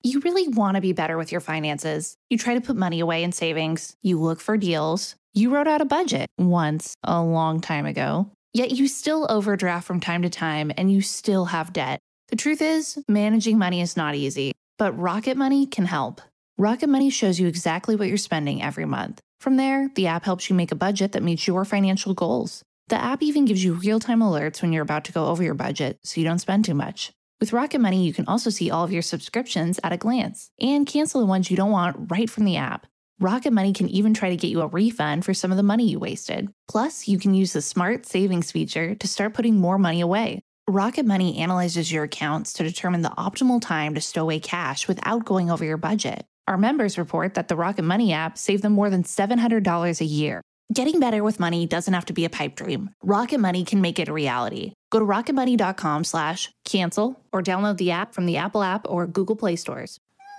You really want to be better with your finances. You try to put money away in savings. You look for deals. You wrote out a budget once, a long time ago. Yet you still overdraft from time to time and you still have debt. The truth is, managing money is not easy, but Rocket Money can help. Rocket Money shows you exactly what you're spending every month. From there, the app helps you make a budget that meets your financial goals. The app even gives you real-time alerts when you're about to go over your budget so you don't spend too much. With Rocket Money, you can also see all of your subscriptions at a glance and cancel the ones you don't want right from the app. Rocket Money can even try to get you a refund for some of the money you wasted. Plus, you can use the Smart Savings feature to start putting more money away. Rocket Money analyzes your accounts to determine the optimal time to stow away cash without going over your budget. Our members report that the Rocket Money app saved them more than $700 a year. Getting better with money doesn't have to be a pipe dream. Rocket Money can make it a reality. Go to rocketmoney.com/cancel or download the app from the Apple app or Google Play stores.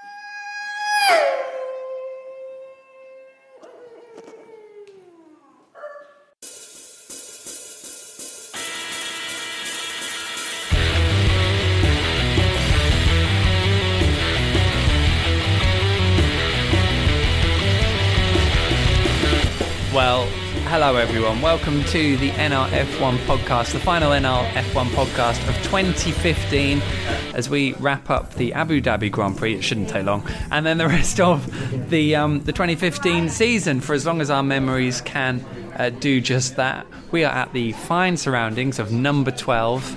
Well, hello everyone. Welcome to the NRF1 podcast, the final NRF1 podcast of 2015, as we wrap up the Abu Dhabi Grand Prix. It shouldn't take long, and then the rest of the 2015 season, for as long as our memories can do just that. We are at the fine surroundings of Number 12.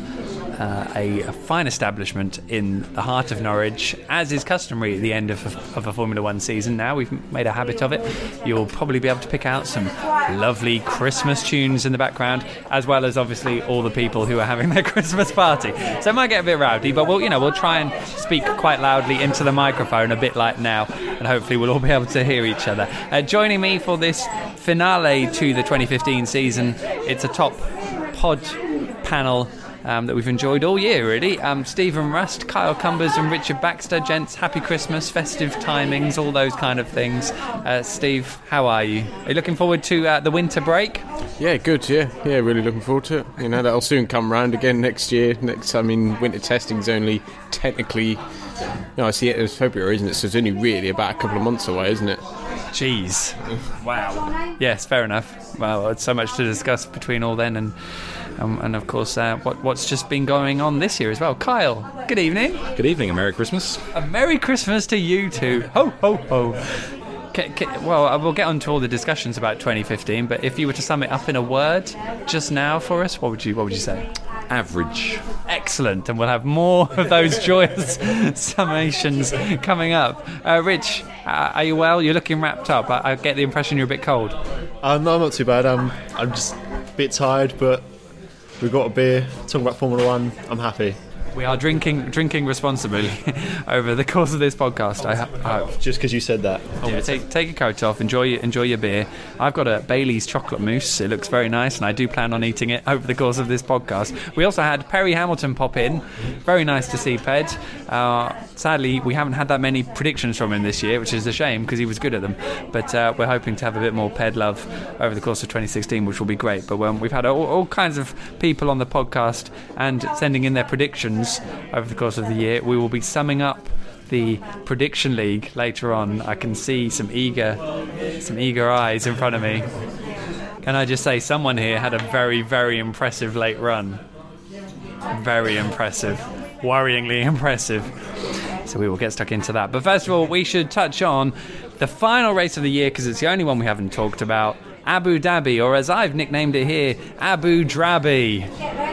A fine establishment in the heart of Norwich, as is customary at the end of a Formula One season. Now we've made a habit of it. You'll probably be able to pick out some lovely Christmas tunes in the background, as well as obviously all the people who are having their Christmas party. So it might get a bit rowdy, but we'll try and speak quite loudly into the microphone, a bit like now, and hopefully we'll all be able to hear each other. Joining me for this finale to the 2015 season, it's a top pod panel that we've enjoyed all year, really. Stephen Rust, Kyle Cumbers and Richard Baxter. Gents, happy Christmas, festive timings, all those kind of things. Steve, how are you? Are you looking forward to the winter break? Yeah, good, yeah, really looking forward to it. That'll soon come round again next year. Winter testing's only technically, I see it as February, isn't it? So it's only really about a couple of months away, isn't it? Jeez. Wow. Yes, fair enough. Well, it's so much to discuss between all then and of course what's just been going on this year as well. Kyle, good evening. Good evening, and Merry Christmas. A Merry Christmas to you too. Ho, ho, ho. Well, we'll get on to all the discussions about 2015, but if you were to sum it up in a word just now for us, what would you say? Average. Excellent, and we'll have more of those joyous summations coming up. Rich, are you well? You're looking wrapped up. I get the impression you're a bit cold. No, I'm not too bad. I'm just a bit tired, but we've got a beer, talking about Formula One. I'm happy. We are drinking responsibly over the course of this podcast. I hope. Just because you said that. Yeah, take your coat off, enjoy your beer. I've got a Bailey's chocolate mousse. It looks very nice, and I do plan on eating it over the course of this podcast. We also had Perry Hamilton pop in. Very nice to see Ped. Sadly, we haven't had that many predictions from him this year, which is a shame because he was good at them. But we're hoping to have a bit more Ped love over the course of 2016, which will be great. But we've had all kinds of people on the podcast and sending in their predictions over the course of the year. We will be summing up the prediction league later on. I can see some eager eyes in front of me. Can I just say, someone here had a very, very impressive late run. Very impressive. Worryingly impressive. So we will get stuck into that. But first of all, we should touch on the final race of the year, because it's the only one we haven't talked about. Abu Dhabi, or as I've nicknamed it here, Abu Drabi.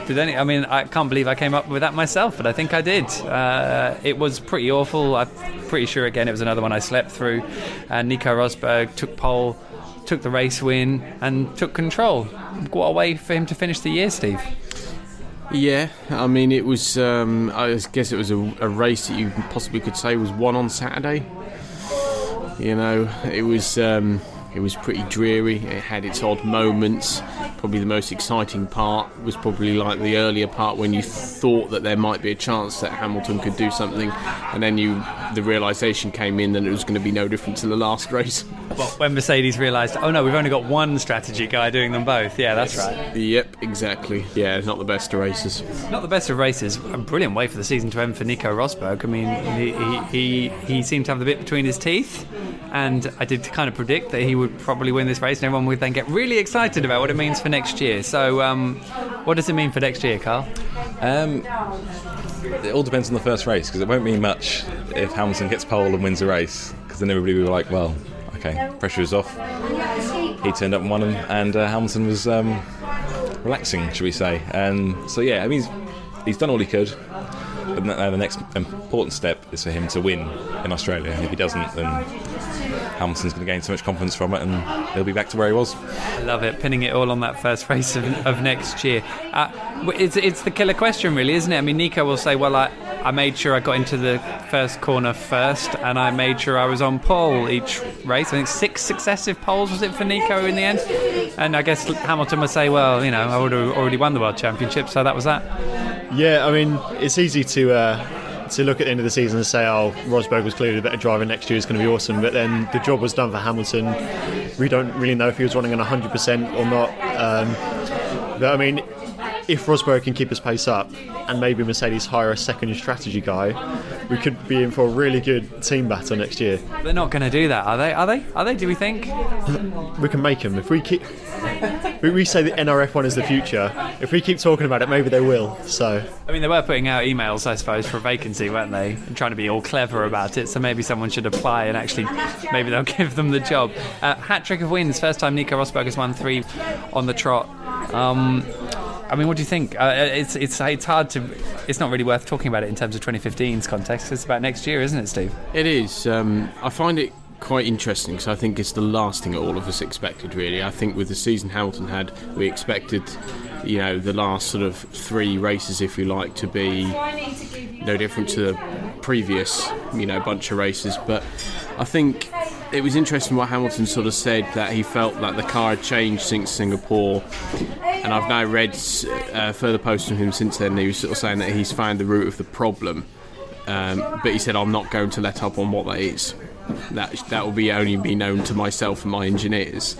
I can't believe I came up with that myself, but I think I did. It was pretty awful. I'm pretty sure, again, it was another one I slept through. Nico Rosberg took pole, took the race win, and took control. What a way for him to finish the year, Steve. Yeah, it was, I guess it was a race that you possibly could say was won on Saturday. It was... It was pretty dreary. It had its odd moments. Probably the most exciting part was probably like the earlier part when you thought that there might be a chance that Hamilton could do something, and then the realisation came in that it was going to be no different to the last race. Well, when Mercedes realised, oh no, we've only got one strategy guy doing them both. Yeah, that's right. Yep, exactly. Yeah, it's not the best of races. Not the best of races. A brilliant way for the season to end for Nico Rosberg. I mean, he seemed to have the bit between his teeth, and I did kind of predict that he would probably win this race, and everyone would then get really excited about what it means for next year. So, what does it mean for next year, Carl? It all depends on the first race, because it won't mean much if Hamilton gets pole and wins a race, because then everybody will be like, well, okay, pressure is off. He turned up and won, and Hamilton was relaxing, shall we say. And so, yeah, I mean, he's done all he could. But now the next important step is for him to win in Australia. And if he doesn't, then Hamilton's going to gain so much confidence from it, and he'll be back to where he was. I love it, pinning it all on that first race of next year. It's the killer question, really, isn't it? I mean, Nico will say, well, I made sure I got into the first corner first, and I made sure I was on pole each race. I think 6 successive poles was it for Nico in the end? And I guess Hamilton would say, well, you know, I would have already won the World Championship, so that was that. Yeah, I mean, it's easy to look at the end of the season and say, oh, Rosberg was clearly the better driver, next year is going to be awesome, but then the job was done for Hamilton. We don't really know if he was running on 100% or not. But I mean, if Rosberg can keep his pace up and maybe Mercedes hire a second strategy guy, we could be in for a really good team battle next year. They're not going to do that, are they? Do we think? We can make them. If we keep... We say the NRF1 is the future. If we keep talking about it, maybe they will. So, I mean, they were putting out emails, I suppose, for a vacancy, weren't they? And trying to be all clever about it. So maybe someone should apply and actually, maybe they'll give them the job. Hat-trick of wins. First time Nico Rosberg has won 3 on the trot. I mean, what do you think? It's hard to... It's not really worth talking about it in terms of 2015's context. It's about next year, isn't it, Steve? It is. I find it quite interesting, because I think it's the last thing that all of us expected, really. I think with the season Hamilton had, we expected, you know, the last sort of 3 races, if you like, to be no different to the previous, you know, bunch of races. But I think it was interesting what Hamilton sort of said, that he felt that the car had changed since Singapore, and I've now read further posts from him since then. He was sort of saying that he's found the root of the problem, but he said, I'm not going to let up on what that is. That will only be known to myself and my engineers.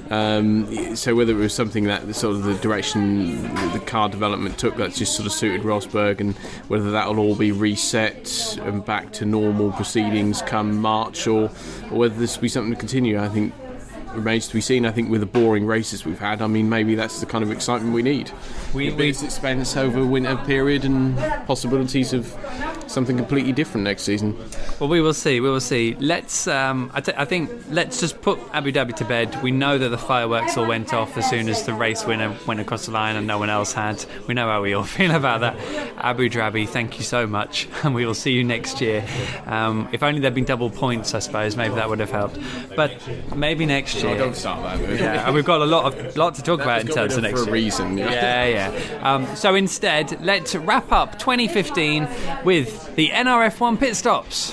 So whether it was something that sort of the direction the car development took that just sort of suited Rosberg, and whether that will all be reset and back to normal proceedings come March, or whether this will be something to continue, I think remains to be seen. I think with the boring races we've had, I mean, maybe that's the kind of excitement we need. We expense over winter period and possibilities of something completely different next season. Well, we will see. Let's I think let's just put Abu Dhabi to bed. We know that the fireworks all went off as soon as the race winner went across the line and no one else had. We know how we all feel about that. Abu Dhabi, thank you so much, and we will see you next year. If only there'd been double points, I suppose maybe that would have helped, but maybe next year. Don't start that. Yeah, we've got a lot to talk about in terms of next year. For a reason. Yeah. So instead, let's wrap up 2015 with the NRF1 pit stops.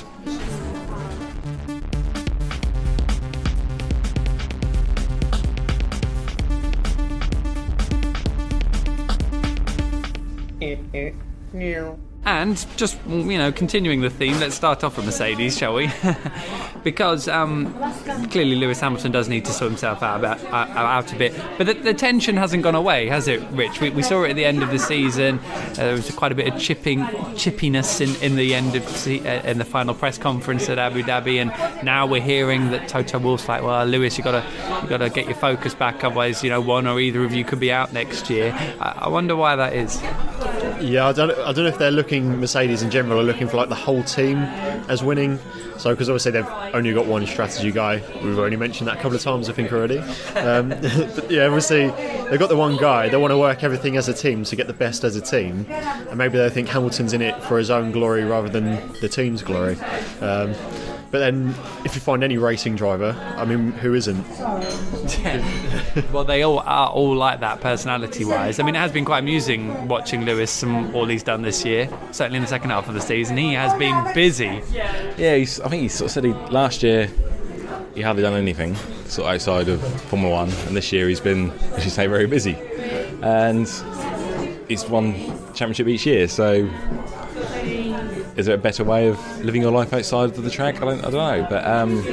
And just, you know, continuing the theme, let's start off with Mercedes, shall we? Because clearly Lewis Hamilton does need to sort himself out a bit. But the tension hasn't gone away, has it, Rich? We saw it at the end of the season. There was quite a bit of chippiness in the end of in the final press conference at Abu Dhabi, and now we're hearing that Toto Wolff's like, well, Lewis, you got to get your focus back, otherwise, you know, one or either of you could be out next year. I wonder why that is. Yeah, I don't know if they're looking, Mercedes in general are looking for like the whole team as winning. So because obviously they've only got one strategy guy. We've already mentioned that a couple of times, I think, already. But yeah, obviously they've got the one guy. They want to work everything as a team to get the best as a team, and maybe they think Hamilton's in it for his own glory rather than the team's glory. But then, if you find any racing driver, I mean, who isn't? Well, they all are all like that, personality-wise. I mean, it has been quite amusing watching Lewis and all he's done this year. Certainly in the second half of the season, he has been busy. Yeah, I think he sort of said last year he hardly done anything sort of outside of Formula 1, and this year he's been, as you say, very busy, and he's won championship each year. So is there a better way of living your life outside of the track? I don't know, but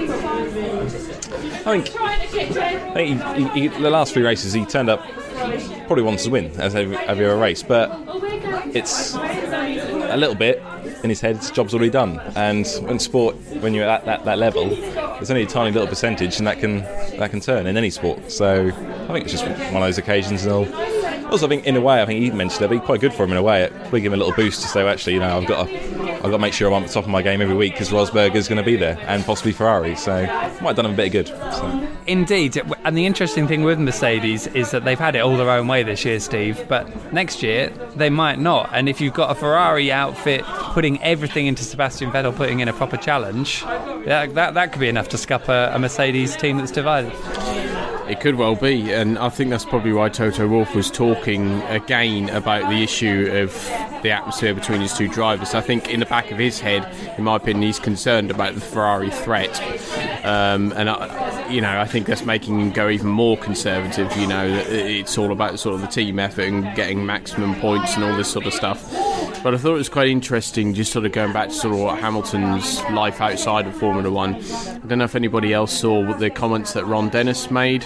I think he, the last 3 races he turned up, probably wants to win as every other race, but it's a little bit in his head, job's already done. And in sport, when you're at that level, there's only a tiny little percentage, and that can turn in any sport. So I think it's just one of those occasions. And also, I think in a way, I think he mentioned it'd be quite good for him in a way. It probably give him a little boost to say, actually, I've got to make sure I'm at the top of my game every week, because Rosberg going to be there, and possibly Ferrari. So it might have done him a bit of good. So. Indeed, and the interesting thing with Mercedes is that they've had it all their own way this year, Steve, but next year they might not. And if you've got a Ferrari outfit putting everything into Sebastian Vettel, putting in a proper challenge, that could be enough to scup a Mercedes team that's divided. It could well be, and I think that's probably why Toto Wolff was talking again about the issue of the atmosphere between his two drivers. I think in the back of his head, in my opinion, he's concerned about the Ferrari threat, and I think that's making him go even more conservative. It's all about sort of the team effort and getting maximum points and all this sort of stuff. But I thought it was quite interesting, just sort of going back to sort of what Hamilton's life outside of Formula 1. I don't know if anybody else saw the comments that Ron Dennis made.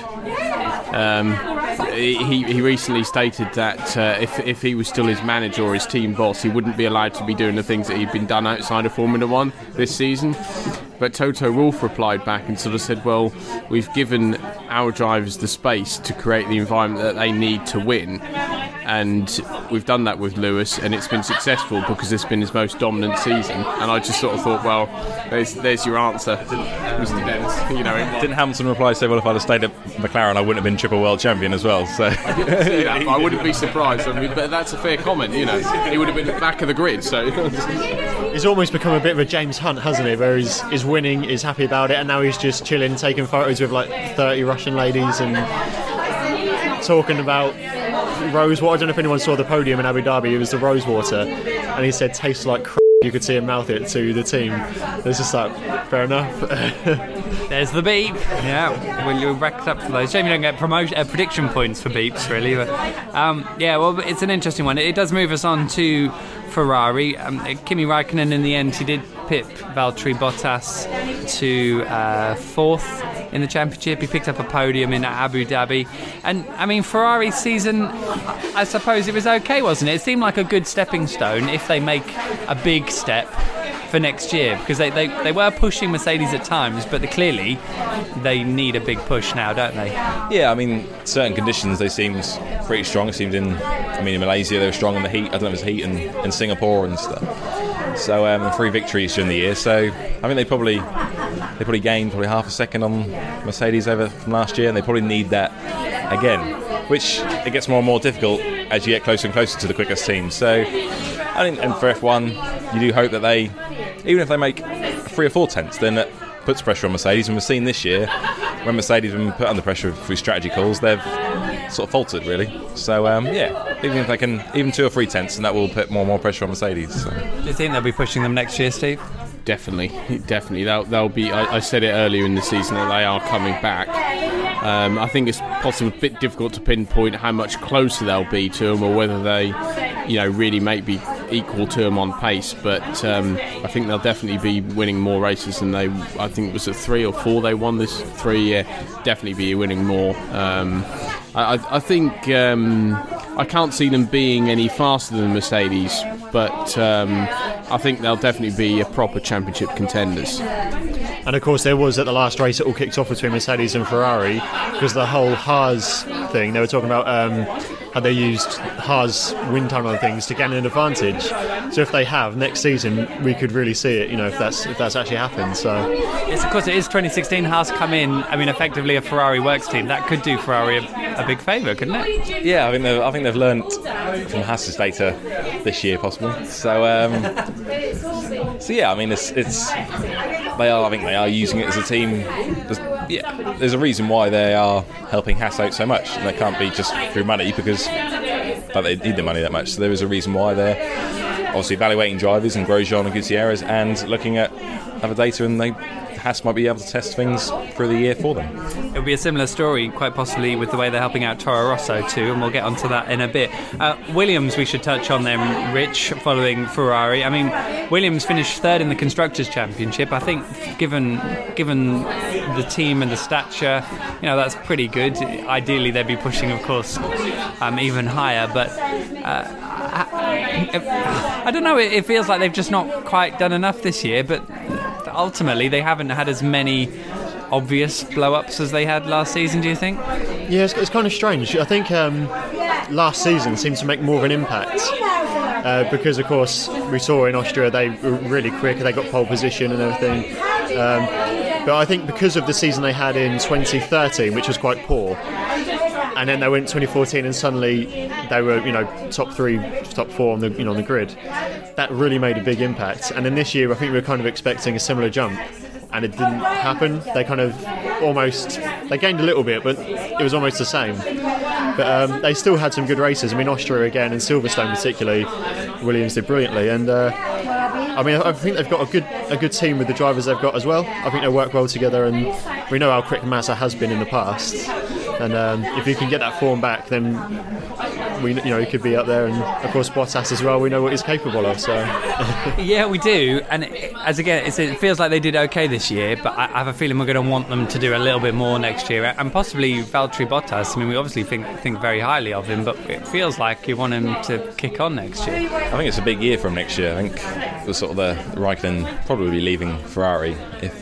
He recently stated that if he was still his manager or his team boss, he wouldn't be allowed to be doing the things that he'd been done outside of Formula 1 this season. But Toto Wolff replied back and sort of said, well, we've given our drivers the space to create the environment that they need to win. And we've done that with Lewis, and it's been successful because it's been his most dominant season. And I just sort of thought, well, there's your answer, Mr. Dennis. Didn't Hamilton reply, say, well, if I'd have stayed at McLaren, I wouldn't have been triple world champion as well? So I didn't see that, but I wouldn't be surprised. But that's a fair comment. He would have been at the back of the grid. So he's almost become a bit of a James Hunt, hasn't he? Where he's winning, is happy about it, and now he's just chilling, taking photos with like 30 Russian ladies and talking about Rosewater. I don't know if anyone saw the podium in Abu Dhabi. It was the Rosewater, and he said tastes like crap. You could see him mouth it to the team. It's just like, fair enough. There's the beep. Yeah, well, you're racked up for those. Shame you don't get prediction points for beeps, really. But, well, it's an interesting one. It does move us on to Ferrari. Kimi Räikkönen, in the end, he did pip Valtteri Bottas to fourth in the championship. He picked up a podium in Abu Dhabi, and I mean, Ferrari's season, I suppose it was okay, wasn't it? It seemed like a good stepping stone if they make a big step for next year, because they were pushing Mercedes at times, but clearly they need a big push now, don't they? Yeah, I mean, certain conditions they seemed pretty strong. It seemed in Malaysia they were strong in the heat. I don't know if it was heat in Singapore and stuff. So 3 victories during the year. So I think they probably gained half a second on Mercedes over from last year, and they probably need that again, which it gets more and more difficult as you get closer and closer to the quickest team. So I think, and for F1, you do hope that they, even if they make 3 or 4 tenths, then that puts pressure on Mercedes. And we've seen this year, when Mercedes have been put under pressure through strategy calls, they've sort of faltered, really. So even if they can, even 2 or 3 tenths, and that will put more and more pressure on Mercedes. So. Do you think they'll be pushing them next year, Steve? Definitely. They'll be. I said it earlier in the season that they are coming back. I think it's possibly a bit difficult to pinpoint how much closer they'll be to them, or whether they, really may be equal to them on pace. But I think they'll definitely be winning more races than they. I think it was at 3 or 4 they won this 3. Yeah, definitely be winning more. I think I can't see them being any faster than Mercedes, but I think they'll definitely be a proper championship contenders. And of course there was at the last race it all kicked off between Mercedes and Ferrari, because the whole Haas thing, they were talking about how they used Haas wind tunnel and things to gain an advantage. So if they have, next season we could really see it, if that's actually happened. So yes, of course it is 2016. Haas come in, effectively a Ferrari works team. That could do Ferrari a big favour, couldn't it? Yeah, I think they've learnt from Haas's data this year, possibly. So yeah, they are using it as a team. There's a reason why they are helping Haas out so much, and they can't be just through money, because they need the money that much. So there is a reason why they're obviously evaluating drivers and Grosjean and Gutierrez, and looking at other data, and they Haas might be able to test things through the year for them. It'll be a similar story, quite possibly, with the way they're helping out Toro Rosso too, and we'll get onto that in a bit. Williams, we should touch on them, Rich, following Ferrari. I mean, Williams finished third in the Constructors' Championship. I think, given the team and the stature, that's pretty good. Ideally, they'd be pushing, of course, even higher, but I don't know, it feels like they've just not quite done enough this year, but ultimately they haven't had as many obvious blow-ups as they had last season, do you think? Yeah, it's kind of strange. I think last season seemed to make more of an impact because, of course, we saw in Austria they were really quick, they got pole position and everything. But I think because of the season they had in 2013, which was quite poor, and then they went 2014 and suddenly they were, top 3, top 4 on the, on the grid. That really made a big impact. And then this year, I think we were kind of expecting a similar jump, and it didn't happen. They kind of they gained a little bit, but it was almost the same. But they still had some good races. I mean, Austria again and Silverstone particularly, Williams did brilliantly. And I think they've got a good team with the drivers they've got as well. I think they work well together, and we know how quick Massa has been in the past. And if you can get that form back, then he could be up there. And of course Bottas as well, we know what he's capable of. So yeah, we do. And it feels like they did okay this year, but I have a feeling we're going to want them to do a little bit more next year, and possibly Valtteri Bottas. I mean, we obviously think very highly of him, but it feels like you want him to kick on next year. I think it's a big year for him next year. I think it was sort of the Raikkonen probably be leaving Ferrari if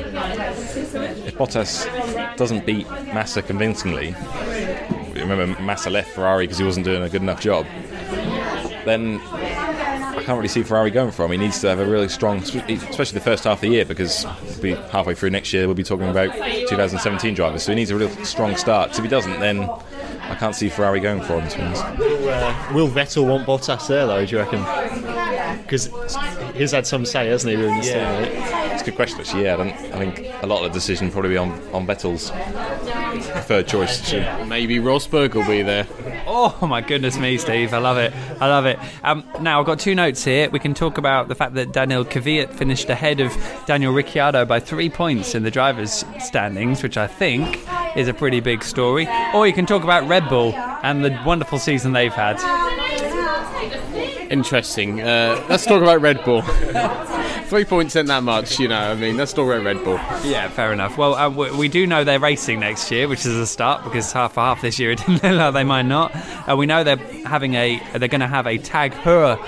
Bottas doesn't beat Massa convincingly. Remember, Massa left Ferrari because he wasn't doing a good enough job. Then I can't really see Ferrari going for him. He needs to have a really strong, especially the first half of the year, because we'll be halfway through next year, we'll be talking about 2017 drivers. So he needs a real strong start. So if he doesn't, then I can't see Ferrari going for him, to be honest. Will Vettel want Bottas there, though, do you reckon? Because he's had some say, hasn't he? Really? Yeah. It's a good question, actually. Yeah, I think a lot of the decision probably be on Vettel's preferred choice. Maybe Rosberg will be there. Oh my goodness me, Steve, I love it. Now I've got 2 notes here. We can talk about the fact that Daniel Kvyat finished ahead of Daniel Ricciardo by 3 points in the drivers' standings, which I think is a pretty big story. Or you can talk about Red Bull and the wonderful season they've had. Interesting. Let's talk about Red Bull. 3 points isn't that much, let's talk about Red Bull. Yeah, fair enough. Well, we do know they're racing next year, which is a start, because half this year it didn't look like they might not. We know they're going to have a Tag Heuer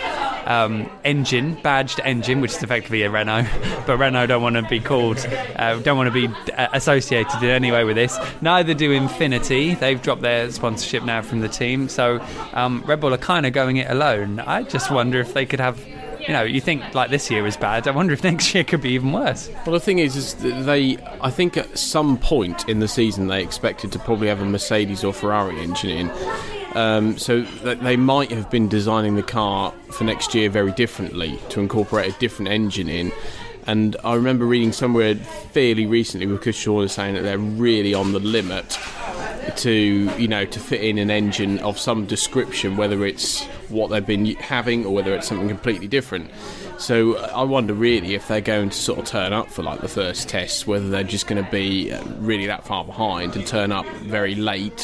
badged engine, which is effectively a Renault, but Renault don't want to be associated in any way with this. Neither do Infinity. They've dropped their sponsorship now from the team, so Red Bull are kind of going it alone. I just wonder if they could have, you think like this year is bad, I wonder if next year could be even worse. Well, the thing is that I think at some point in the season they expected to probably have a Mercedes or Ferrari engine in. So that they might have been designing the car for next year very differently to incorporate a different engine in. And I remember reading somewhere fairly recently with Kushner saying that they're really on the limit to fit in an engine of some description, whether it's what they've been having or whether it's something completely different. So I wonder really if they're going to sort of turn up for like the first tests, whether they're just going to be really that far behind and turn up very late.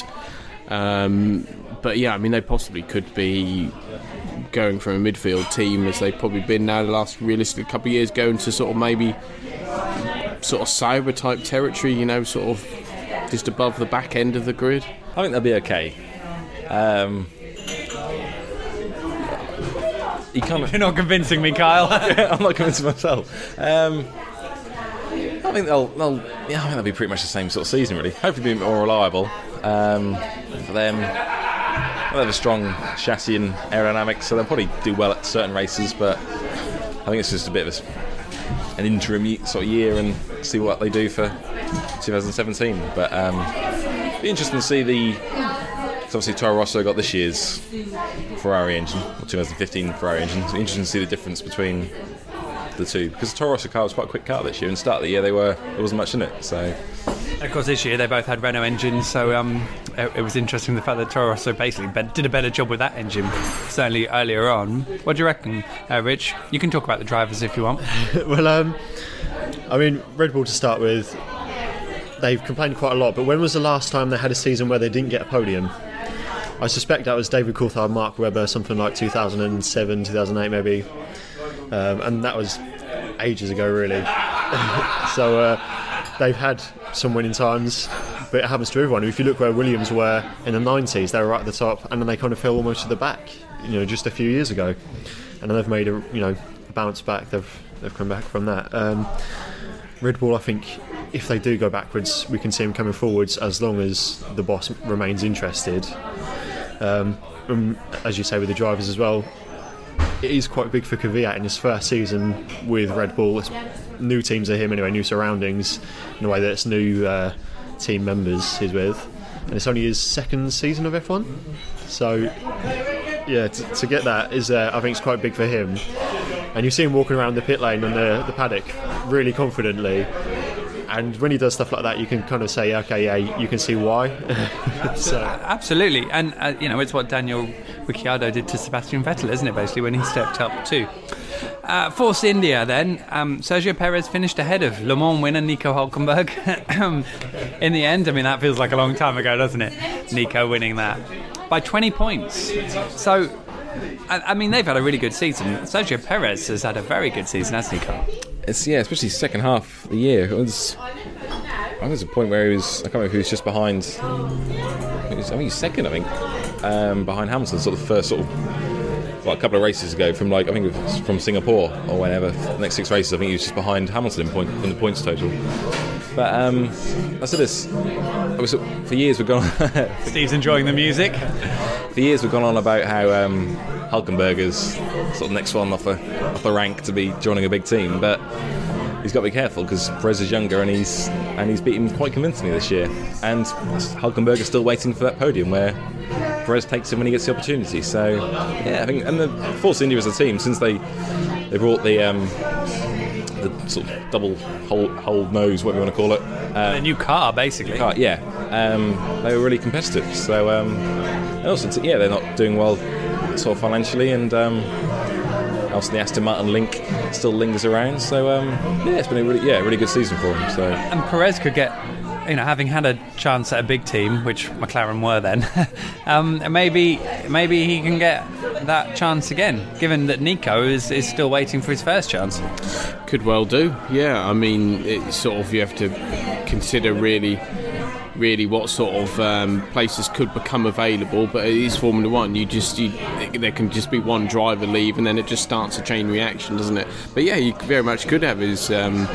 But yeah, I mean, they possibly could be going from a midfield team, as they've probably been now the last realistic couple of years, going to sort of maybe sort of Sauber type territory, sort of just above the back end of the grid. I think they'll be okay. You're not convincing me, Kyle. I'm not convincing myself. I think they'll be pretty much the same sort of season, really. Hopefully be a bit more reliable. For them, they'll have a strong chassis and aerodynamics, so they'll probably do well at certain races, but I think it's just a bit of an interim sort of year and see what they do for 2017. But it'll be interesting to see obviously Toro Rosso got this year's Ferrari engine, or 2015 Ferrari engine. It's interesting to see the difference between the two, because the Toro Rosso car was quite a quick car this year, and start of the year there wasn't much in it. So of course this year they both had Renault engines, so it was interesting the fact that Toro Rosso basically did a better job with that engine, certainly earlier on. What do you reckon, Rich? You can talk about the drivers if you want. Well, I mean, Red Bull to start with, they've complained quite a lot, but when was the last time they had a season where they didn't get a podium? I suspect that was David Coulthard, Mark Webber, something like 2007, 2008 maybe. And that was ages ago, really. So they've had some winning times, but it happens to everyone. If you look where Williams were in the 90s, they were right at the top, and then they kind of fell almost to the back, just a few years ago. And then they've made a bounce back. They've come back from that. Red Bull, I think, if they do go backwards, we can see them coming forwards as long as the boss remains interested. As you say, with the drivers as well, it is quite big for Kvyat in his first season with Red Bull. It's new teams are him anyway, new surroundings, in a way that it's new team members he's with. And it's only his second season of F1. So, yeah, to get that is, I think, it's quite big for him. And you see him walking around the pit lane and the paddock really confidently. And when he does stuff like that, you can kind of say, okay, yeah, you can see why. Absolutely. And, it's what Daniel Ricciardo did to Sebastian Vettel, isn't it, basically, when he stepped up too. Force India, then. Sergio Perez finished ahead of Le Mans winner Nico Hülkenberg. In the end, I mean, that feels like a long time ago, doesn't it? Nico winning that by 20 points. So, I mean, they've had a really good season. Sergio Perez has had a very good season, hasn't he, Carl? Especially second half of the year. There was a point where he was, I can't remember if he was just behind, I think he's second, behind Hamilton, sort of first a couple of races ago from I think it was from Singapore or whenever, the next 6 races, I think he was just behind Hamilton in the points total. But I said this, for years we've gone Steve's enjoying the music. For years we've gone on about how Hülkenberg sort of next one off the rank to be joining a big team, but he's got to be careful because Perez is younger and he's beat him quite convincingly this year, and Hülkenberg is still waiting for that podium where Perez takes him when he gets the opportunity. So yeah, I think, and the Force India as a team, since they brought the sort of double hole nose, whatever you want to call it, a new car basically. They were really competitive. So and also they're not doing well sort of financially, and also the Aston Martin link still lingers around. So it's been a really good season for him. So, and Perez could get, having had a chance at a big team, which McLaren were then, maybe he can get that chance again, given that Nico is still waiting for his first chance. Could well do, yeah. I mean, it's sort of, you have to consider really what sort of places could become available, but it is Formula One. There can just be one driver leave, and then it just starts a chain reaction, doesn't it? But yeah, you very much could have his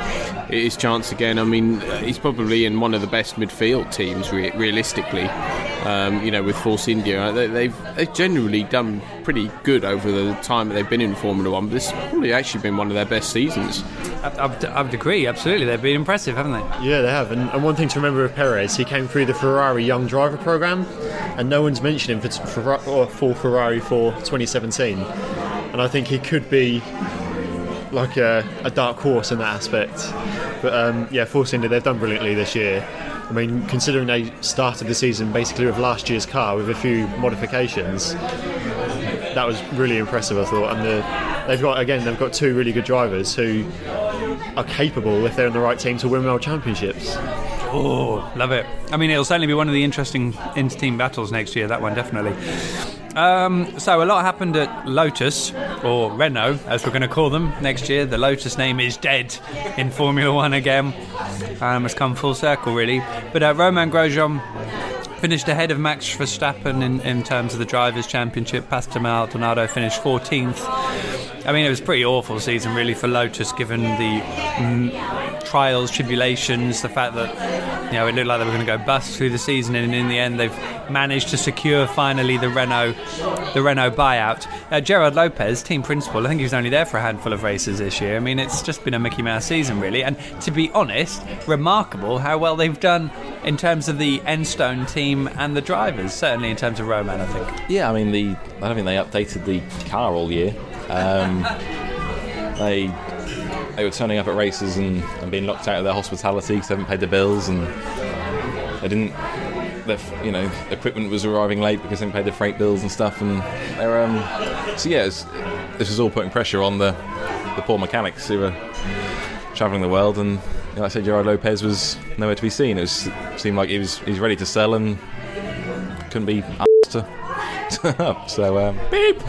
chance again. I mean, he's probably in one of the best midfield teams, realistically. With Force India, they've generally done pretty good over the time that they've been in Formula One. But this has probably actually been one of their best seasons. I would agree, absolutely. They've been impressive, haven't they? Yeah, they have. And one thing to remember with Perez, he came through the Ferrari Young Driver Programme, and no one's mentioned him for Ferrari for 2017. And I think he could be like a dark horse in that aspect. But Force India, they've done brilliantly this year. I mean, considering they started the season basically with last year's car with a few modifications, that was really impressive, I thought. And they've got 2 really good drivers who are capable, if they're in the right team, to win world championships. Oh, love it. I mean, it'll certainly be one of the interesting inter-team battles next year, that one, definitely. So a lot happened at Lotus, or Renault, as we're going to call them next year. The Lotus name is dead in Formula One again. It's come full circle, really. But Romain Grosjean finished ahead of Max Verstappen in terms of the Drivers' Championship. Pastor Maldonado finished 14th. I mean, it was a pretty awful season, really, for Lotus, given the trials, tribulations, the fact that it looked like they were going to go bust through the season, and in the end they've managed to secure finally the Renault buyout. Gerard Lopez, team principal, I think he was only there for a handful of races this year. I mean, it's just been a Mickey Mouse season, really, and to be honest, remarkable how well they've done in terms of the Enstone team and the drivers, certainly in terms of Roman, I think. Yeah, I mean, I don't think they updated the car all year. They were turning up at races and being locked out of their hospitality because they haven't paid their bills, and they didn't. The equipment was arriving late because they hadn't paid their freight bills and stuff, and they're this was all putting pressure on the poor mechanics who were travelling the world, and like I said, Gerard Lopez was nowhere to be seen. It seemed like he's ready to sell and couldn't be asked to. So beep.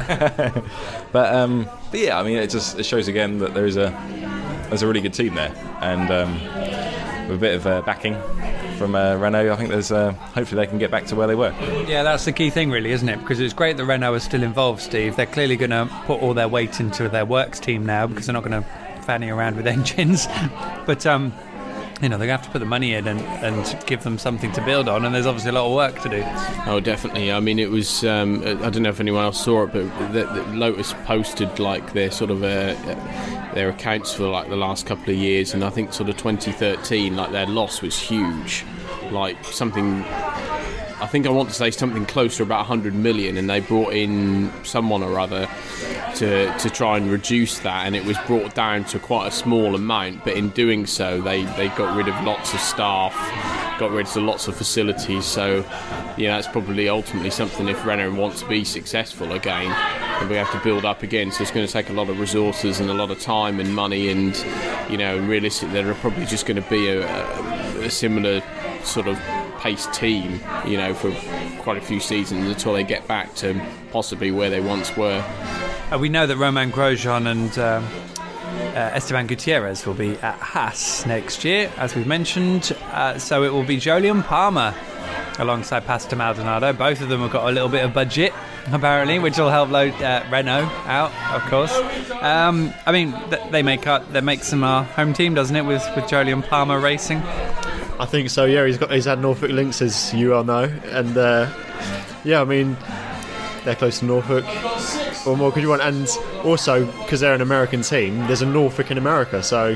but yeah, I mean, it shows again that there's a really good team there, and with a bit of backing from Renault, I think there's hopefully they can get back to where they were. Yeah, that's the key thing, really, isn't it? Because it's great that Renault is still involved, Steve. They're clearly going to put all their weight into their works team now, because they're not going to fanny around with engines. But they're going to have to put the money in and give them something to build on, and there's obviously a lot of work to do. Oh, definitely. I mean, it was, I don't know if anyone else saw it, but the Lotus posted like their sort of their accounts for like the last couple of years, and I think sort of 2013, like their loss was huge. Like something, I think I want to say something close to about 100 million, and they brought in someone or other to try and reduce that, and it was brought down to quite a small amount, but in doing so they got rid of lots of staff, got rid of lots of facilities. So that's probably ultimately something, if Renault want to be successful again, then we have to build up again. So it's going to take a lot of resources and a lot of time and money, and realistically there are probably just going to be a similar sort of pace team for quite a few seasons until they get back to possibly where they once were. We know that Romain Grosjean and Esteban Gutierrez will be at Haas next year, as we've mentioned. So it will be Jolyon Palmer alongside Pastor Maldonado. Both of them have got a little bit of budget, apparently, which will help load Renault out, of course. I mean, that makes them our home team, doesn't it, with Jolyon Palmer racing? I think so. Yeah, he's had Norfolk links, as you all know, and I mean, they're close to Norfolk. What more could you want? And also, because they're an American team, there's a Norfolk in America, so...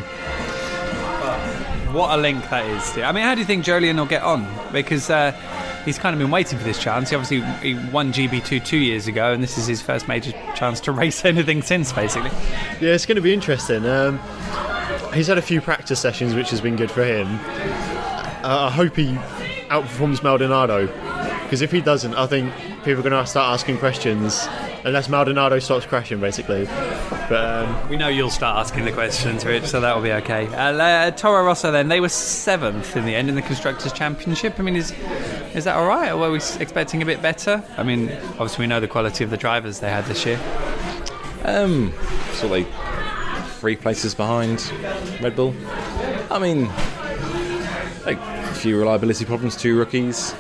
What a link that is. I mean, how do you think Jolyon will get on? Because he's kind of been waiting for this chance. He won GB2 2 years ago, and this is his first major chance to race anything since, basically. Yeah, it's going to be interesting. He's had a few practice sessions, which has been good for him. I hope he outperforms Maldonado, because if he doesn't, I think people are going to start asking questions, unless Maldonado stops crashing, basically. But we know you'll start asking the questions, Rich, so that'll be okay. Toro Rosso, then, they were 7th in the end in the Constructors' Championship. I mean, is that all right, or were we expecting a bit better? I mean, obviously we know the quality of the drivers they had this year. So they 3 places behind Red Bull. I mean, like, a few reliability problems, 2 rookies.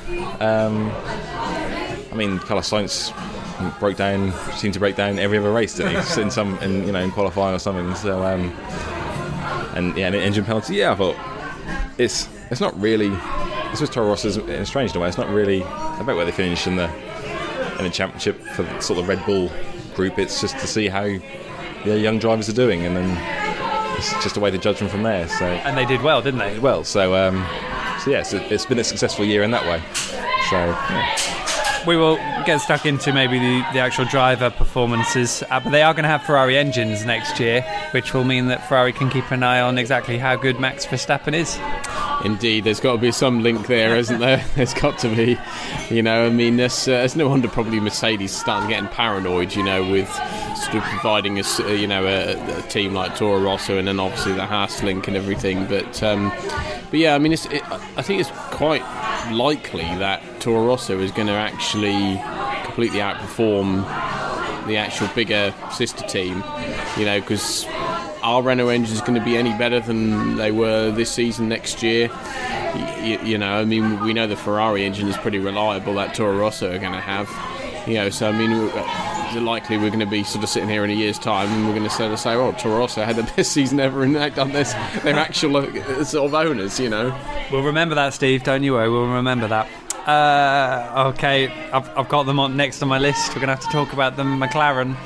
I mean, Carlos Sainz seemed to break down every other race, didn't he? in qualifying or something. So an engine penalty. Yeah, I thought it's not really. This was Toro Rosso's in a strange way. It's not really about where they finish in the championship for the sort of Red Bull group. It's just to see how the young drivers are doing, and then it's just a way to judge them from there. So, and they did well, didn't they? Well, so it's been a successful year in that way. So yeah. We will get stuck into maybe the actual driver performances, but they are going to have Ferrari engines next year, which will mean that Ferrari can keep an eye on exactly how good Max Verstappen is. Indeed, there's got to be some link there, isn't there? There's got to be. I mean, there's no wonder probably Mercedes starting getting paranoid, with sort of providing us, a team like Toro Rosso, and then obviously the Haas link and everything. But yeah, I mean, I think it's quite likely that Toro Rosso is going to actually completely outperform the actual bigger sister team, because are Renault engines going to be any better than they were this season next year? I mean, we know the Ferrari engine is pretty reliable that Toro Rosso are going to have, so I mean, likely we're going to be sort of sitting here in a year's time and we're going to say, oh, Toro Rosso had the best season ever and they've done this. They're actual sort of owners, We'll remember that, Steve, don't you worry, we'll remember that. Okay, I've got them on next on my list. We're going to have to talk about the McLaren.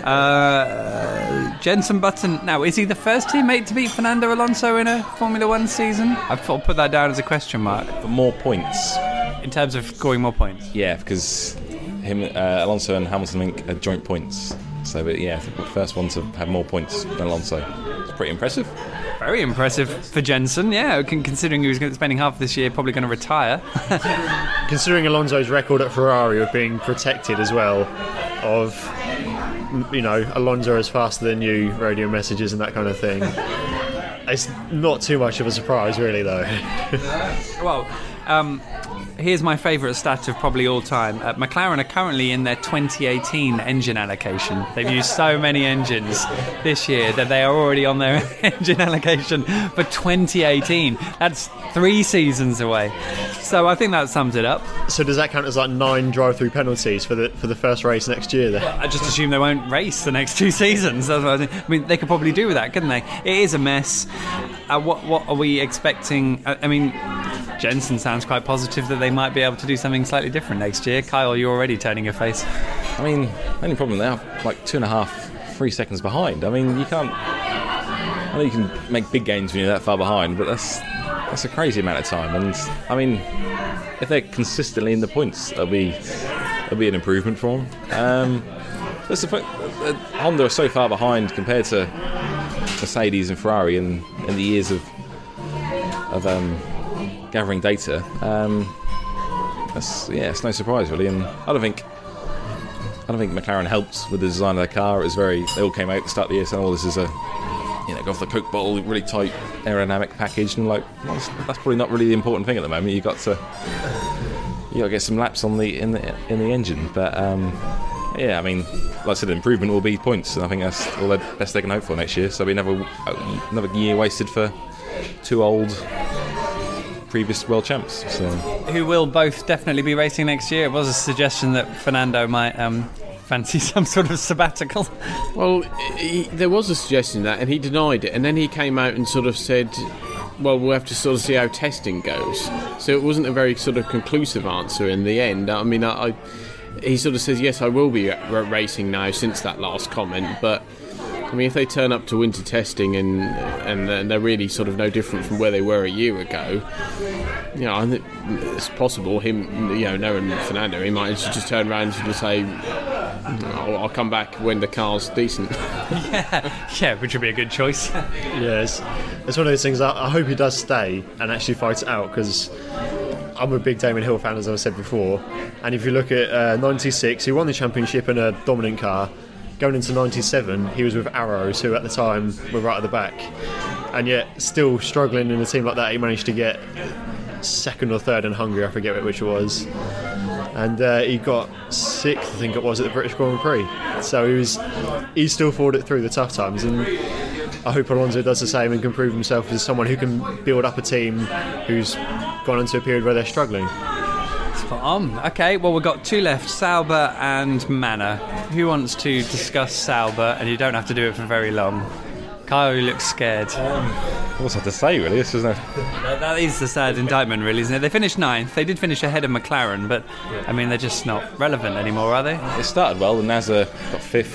Jenson Button. Now, is he the first teammate to beat Fernando Alonso in a Formula One season? I've put that down as a question mark. For more points. In terms of scoring more points? Yeah, because Alonso and Hamilton link are joint points. So, but yeah, the first one to have more points than Alonso. It's pretty impressive. Very impressive for Jenson, yeah, considering he was spending half this year probably going to retire. Considering Alonso's record at Ferrari of being protected as well, of, Alonso is faster than you, radio messages and that kind of thing. It's not too much of a surprise, really, though. Well, here's my favourite stat of probably all time. McLaren are currently in their 2018 engine allocation. They've used so many engines this year that they are already on their engine allocation for 2018. That's 3 seasons away. So I think that sums it up. So does that count as like 9 drive-through penalties for the first race next year then? I just assume they won't race the next 2 seasons. That's what I think. I mean, they could probably do with that, couldn't they? It is a mess. What are we expecting? I mean, Jensen sounds quite positive that they might be able to do something slightly different next year. Kyle, you're already turning your face. I mean, the only problem, they are like 2.5, 3 seconds behind. I mean, you can't. I know you can make big gains when you're that far behind, but that's a crazy amount of time. And I mean, if they're consistently in the points, that'll be an improvement for them. That's the point. Honda are so far behind compared to Mercedes and Ferrari in the years of gathering data. It's no surprise really, and I don't think McLaren helped with the design of their car. It was they all came out at the start of the year saying, "Oh, this is a go off the Coke bottle, really tight aerodynamic package," and like that's probably not really the important thing at the moment. You got to get some laps in the engine, but I mean, like I said, improvement will be points, and I think that's all the best they can hope for next year. So it'll be another year wasted for 2 old previous world champs. So. Who will both definitely be racing next year. It was a suggestion that Fernando might fancy some sort of sabbatical. Well, there was a suggestion that, and he denied it, and then he came out and sort of said, well, we'll have to sort of see how testing goes. So it wasn't a very sort of conclusive answer in the end. I mean, he sort of says, yes, I will be racing now since that last comment, but I mean, if they turn up to winter testing and they're really sort of no different from where they were a year ago, I think it's possible knowing Fernando, he might just turn around and sort of say, I'll come back when the car's decent. Yeah, which would be a good choice. Yes, it's one of those things. I hope he does stay and actually fight it out, because I'm a big Damon Hill fan, as I said before. And if you look at 96, he won the championship in a dominant car. Going into 97, he was with Arrows, who at the time were right at the back. And yet, still struggling in a team like that, he managed to get 2nd or 3rd in Hungary, I forget which it was. And he got 6th, I think it was, at the British Grand Prix. So he still fought it through the tough times. And I hope Alonso does the same and can prove himself as someone who can build up a team who's gone into a period where they're struggling. Spot on. Okay, well, we've got 2 left, Sauber and Manor. Who wants to discuss Sauber? And you don't have to do it for very long. Kyle, you look scared. What's that to say, really? This isn't that is the sad indictment, really, isn't it? They finished 9th. They did finish ahead of McLaren, but I mean, they're just not relevant anymore, are they? It started well. The NASA got 5th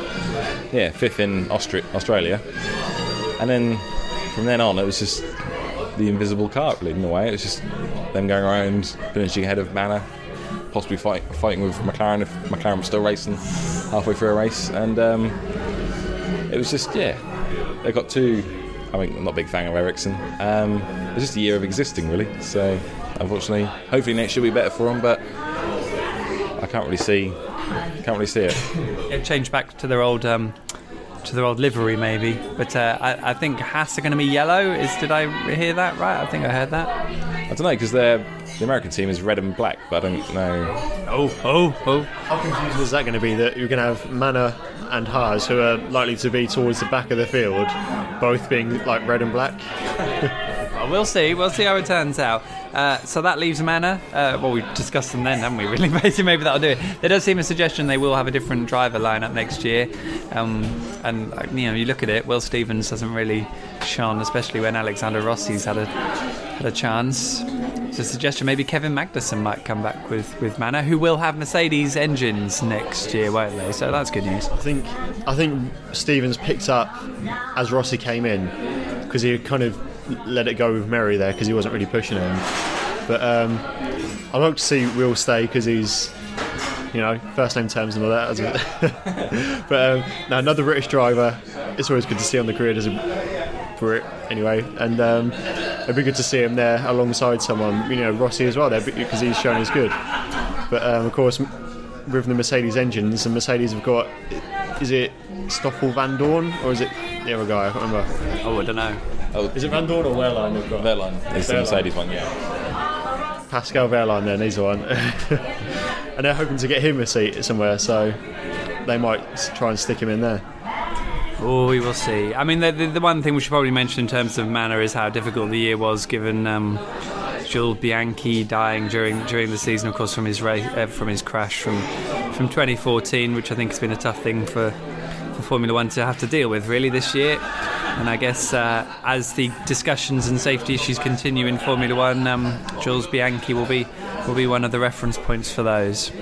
in Australia, and then from then on, it was just the invisible car leading the way. It was just them going around, finishing ahead of Manor, possibly fighting with McLaren if McLaren was still racing halfway through a race, and it was just they got 2. I mean, I'm not a big fan of Ericsson. It's just a year of existing, really. So, unfortunately, hopefully next year will be better for them, but I can't really see it. They've changed back to their old livery, maybe. But I think Haas are going to be yellow. Did I hear that right? I think I heard that. I don't know, because the American team is red and black, but I don't know. Oh. How confusing is that going to be, that you're going to have Manor and Haas, who are likely to be towards the back of the field, both being like red and black? Well, we'll see how it turns out. So that leaves Manor. We discussed them then, haven't we? Really, basically, maybe that'll do it. There does seem a suggestion they will have a different driver lineup next year, and you look at it. Will Stevens hasn't really shone, especially when Alexander Rossi's had a chance. It's a suggestion maybe Kevin Magnussen might come back with Manor, who will have Mercedes engines next year, won't they? So that's good news. I think Stevens picked up as Rossi came in, because he kind of let it go with Merry there because he wasn't really pushing him. But I'd like to see Will stay because he's, first name terms and all that. But another British driver, it's always good to see on the career as a Brit anyway. And it'd be good to see him there alongside someone, Rossi as well there, because he's shown he's good. But of course, with the Mercedes engines, and Mercedes have got, is it Stoffel Van Dorn or is it the other guy? I can't remember. Oh, I don't know. Oh, Is it Van Dorn or Wehrlein they've got? Wehrlein is the Wehrlein. Mercedes one, yeah. Pascal Wehrlein then, he's the one. And they're hoping to get him a seat somewhere, so they might try and stick him in there. Oh, we will see. I mean, the one thing we should probably mention in terms of manner is how difficult the year was, given Jules Bianchi dying during the season, of course, from his crash from 2014, which I think has been a tough thing for Formula One to have to deal with really this year. And I guess as the discussions and safety issues continue in Formula One, Jules Bianchi will be one of the reference points for those.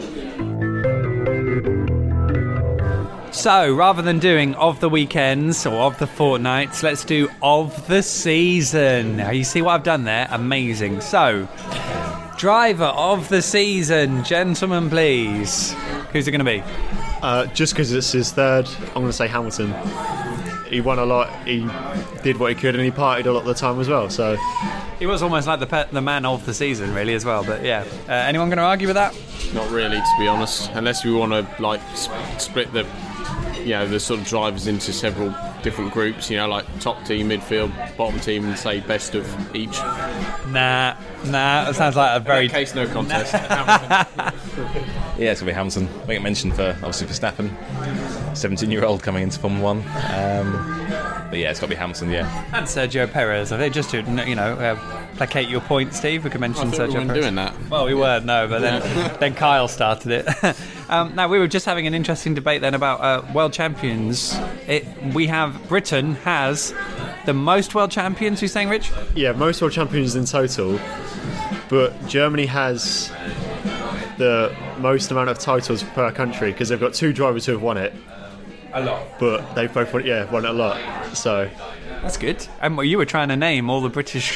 So, rather than doing of the weekends or of the fortnights, let's do of the season. Now, you see what I've done there? Amazing. So, driver of the season, gentlemen, please. Who's it going to be? Just because it's his third, I'm going to say Hamilton. He won a lot, he did what he could, and he partied a lot of the time as well. So he was almost like the man of the season, really, as well. But yeah, anyone going to argue with that? Not really, to be honest. Unless we want to like split the sort of drivers into several different groups. Like top team, midfield, bottom team, and say best of each. Nah. That sounds like a very. In that case, no contest. Yeah, it's going to be Hamilton. I think it mentioned for Verstappen, 17-year-old coming into Formula One. But yeah, it's got to be Hamilton, yeah. And Sergio Perez. I think just to placate your point, Steve, we could mention Sergio Perez. We weren't doing that. Well, we were, no, but then Kyle started it. Now, we were just having an interesting debate then about world champions. Britain has the most world champions, you're saying, Rich? yeah, most world champions in total, but Germany has the most amount of titles per country because they've got two drivers who have won it. A lot. But they've both won it a lot. So That's good. And you were trying to name all the British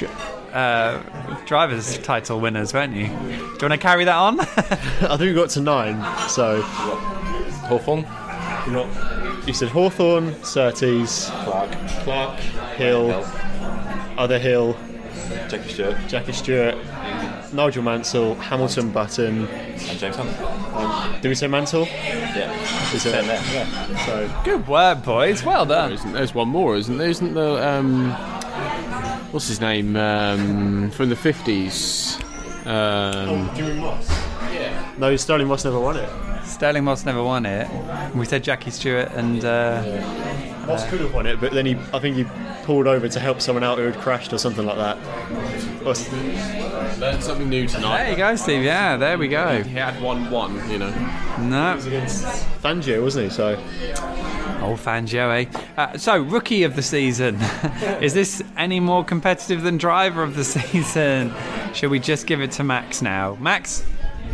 drivers' title winners, weren't you? Do you want to carry that on? I think we got to 9. So Hawthorne, you said Hawthorne, Surtees, Clark, Hill, other Hill, Jackie Stewart, Nigel Mansell, Hamilton, Button, and James Hunt. Did we say Mansell? Yeah. Is it? Yeah. So Good work, boys. Well done. There's one more, isn't there? Isn't there? What's his name? From the 50s. Jimmy Moss. No, Sterling Moss never won it. Sterling Moss never won it. We said Jackie Stewart and... Moss could have won it, but then I think he pulled over to help someone out who had crashed or something like that. Learned something new tonight. There you go, Steve. Yeah, there we go. He had 1-1, No. Against Fangio, wasn't he? So Old Fangio, eh? So, rookie of the season. Is this any more competitive than driver of the season? Should we just give it to Max now? Max?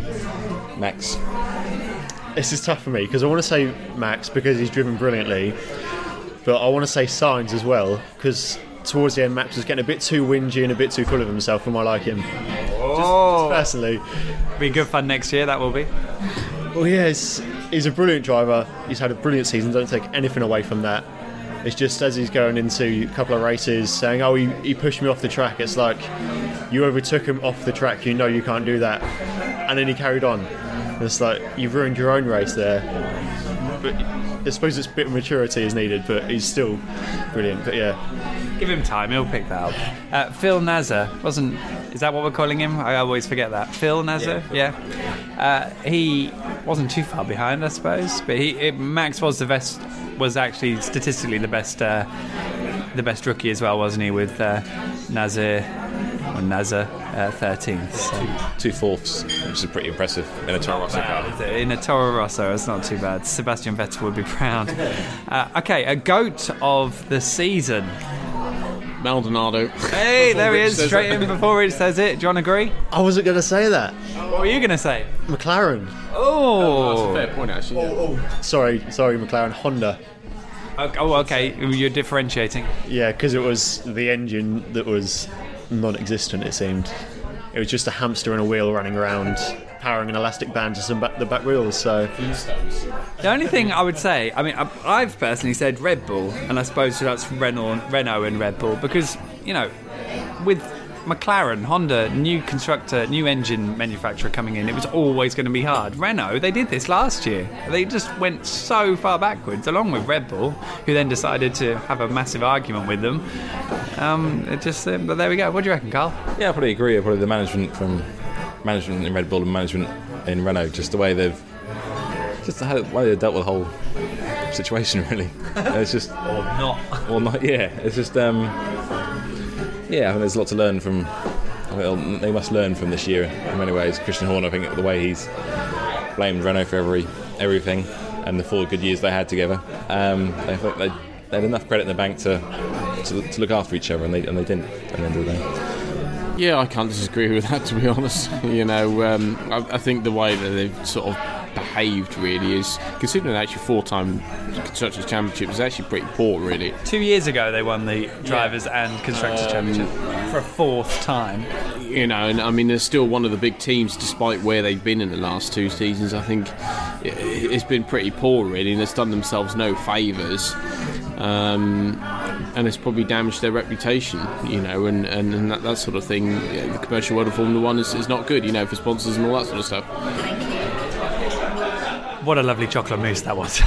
this is tough for me because I want to say Max because he's driven brilliantly, but I want to say Sainz as well because towards the end Max was getting a bit too whingy and a bit too full of himself for my liking. Oh, just personally. Be good fun next year, that will be. Well, yeah, he's a brilliant driver. He's had a brilliant season. Don't take anything away from that. It's just as he's going into a couple of races saying, oh, he pushed me off the track. It's like, you overtook him off the track. You know you can't do that. And then he carried on. And it's like, you've ruined your own race there. But I suppose it's a bit of maturity is needed, but he's still brilliant. But yeah. Give him time, he'll pick that up. Phil Nasser, is that what we're calling him? I always forget that. Phil Nasser, yeah. He wasn't too far behind, I suppose, but Max was actually statistically the best rookie as well, wasn't he? With Nasser 13th. So. 2 fourths, which is pretty impressive in a Toro Rosso car. In a Toro Rosso, it's not too bad. Sebastian Vettel would be proud. Okay, a GOAT of the season. Maldonado. Hey, there he is, straight in before Rich says it. Do you want to agree? I wasn't going to say that. What were you going to say? McLaren. Oh, That's a fair point, actually. Sorry, McLaren. Honda. Oh, okay. You're differentiating. Yeah, because it was the engine that was non-existent, it seemed. It was just a hamster and a wheel running around, powering an elastic band to the back wheels, so... The only thing I would say, I mean, I've personally said Red Bull, and I suppose that's Renault and Red Bull, because, with McLaren, Honda, new constructor, new engine manufacturer coming in, it was always going to be hard. Renault, they did this last year. They just went so far backwards, along with Red Bull, who then decided to have a massive argument with them. But there we go. What do you reckon, Carl? Yeah, I probably agree. Probably the management in Red Bull and management in Renault, just the way they've dealt with the whole situation, really. It's just or not. Yeah, it's just I think there's a lot to learn from. They must learn from this year in many ways. Christian Horner, I think the way he's blamed Renault for everything and the 4 good years they had together. They had enough credit in the bank to look after each other, and they didn't at the end of the day. Yeah, I can't disagree with that, to be honest. I think the way that they've sort of behaved really is, considering actually 4-time Constructors' Championship, is actually pretty poor, really. 2 years ago they won the Drivers' and Constructors' Championship for a 4th time. And I mean, they're still one of the big teams despite where they've been in the last 2 seasons. I think it's been pretty poor, really, and it's done themselves no favours. And it's probably damaged their reputation, and that sort of thing. The commercial world of Formula 1 is not good, for sponsors and all that sort of stuff. What a lovely chocolate mousse that was.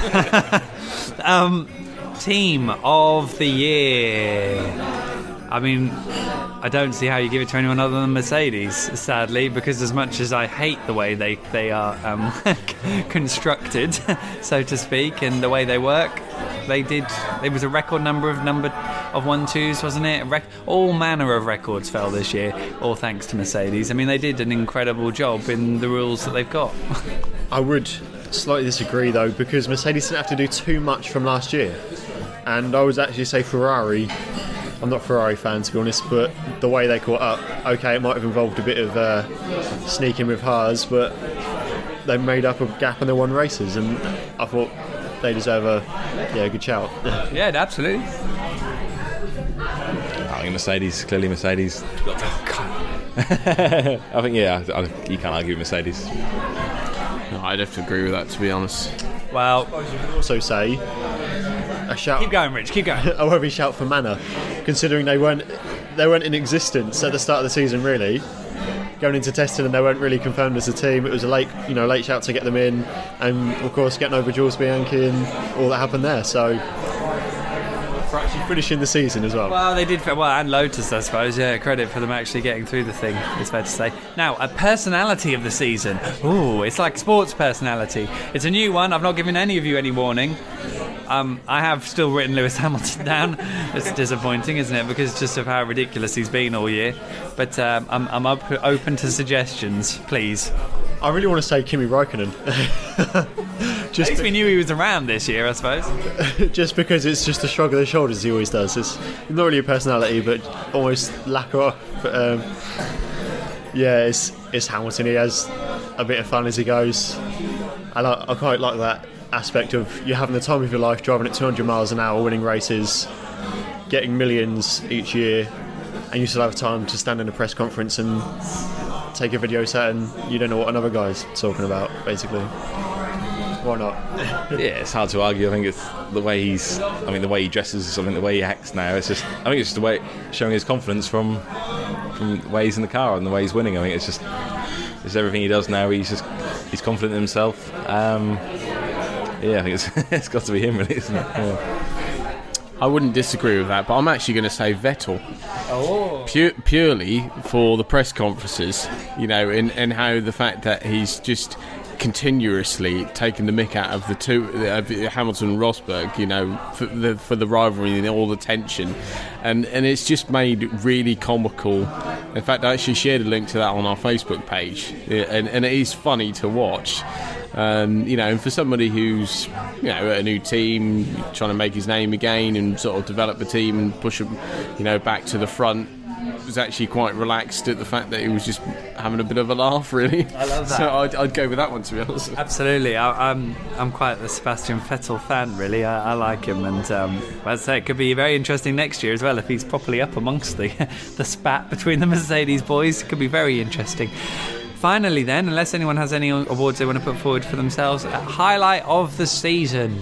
Team of the year. I mean, I don't see how you give it to anyone other than Mercedes, sadly, because as much as I hate the way they are constructed, so to speak, and the way they work, it was a record number of 1-2s, wasn't it? All manner of records fell this year, all thanks to Mercedes. I mean, they did an incredible job in the rules that they've got. I would slightly disagree, though, because Mercedes didn't have to do too much from last year. And I would actually say Ferrari, I'm not a Ferrari fan, to be honest, but the way they caught up, okay, it might have involved a bit of sneaking with Haas, but they made up a gap and they won races, and I thought they deserve a good shout. Yeah, absolutely. I think Mercedes, clearly Mercedes. I think, you can't argue with Mercedes. No, I'd have to agree with that, to be honest. Well, I would also say a shout. Keep going, Rich. Keep going. A heavy shout for Manor, considering they weren't in existence at the start of the season, really. Going into testing, and they weren't really confirmed as a team. It was a late shout to get them in, and of course getting over Jules Bianchi and all that happened there. So for actually finishing the season as well. Well, they did. Well, and Lotus, I suppose. Yeah, credit for them actually getting through the thing. It's fair to say. Now, a personality of the season. Ooh, it's like sports personality. It's a new one. I've not given any of you any warning. I have still written Lewis Hamilton down. It's disappointing, isn't it? Because just of how ridiculous he's been all year. But I'm open to suggestions, please. I really want to say Kimi Räikkönen. At least we knew he was around this year, I suppose. Just because it's just a shrug of the shoulders he always does. It's not really a personality, but almost lack of. But it's Hamilton. He has a bit of fun as he goes. I quite like that aspect of you having the time of your life, driving at 200 miles an hour, winning races, getting millions each year, and you still have time to stand in a press conference and take a video set, and you don't know what another guy's talking about, basically. Why not? Yeah, it's hard to argue. I think it's the way the way he dresses, the way he acts now. I think it's just the way showing his confidence from the way he's in the car and the way he's winning. I think it's everything he does now. He's confident in himself. I think it's got to be him, really, isn't it? Yeah. I wouldn't disagree with that, but I'm actually going to say Vettel. Oh. Purely for the press conferences, and how the fact that he's just continuously taking the mick out of the two, Hamilton and Rosberg, for the rivalry and all the tension, and it's just made really comical. In fact, I actually shared a link to that on our Facebook page, and it is funny to watch. And for somebody who's at a new team, trying to make his name again and sort of develop the team and push them back to the front, was actually quite relaxed at the fact that he was just having a bit of a laugh, really. I love that. So I'd go with that one, to be honest. Absolutely. I'm quite the Sebastian Vettel fan, really. I like him, and as I say, it could be very interesting next year as well if he's properly up amongst the spat between the Mercedes boys. It could be very interesting. Finally then, unless anyone has any awards they want to put forward for themselves, highlight of the season.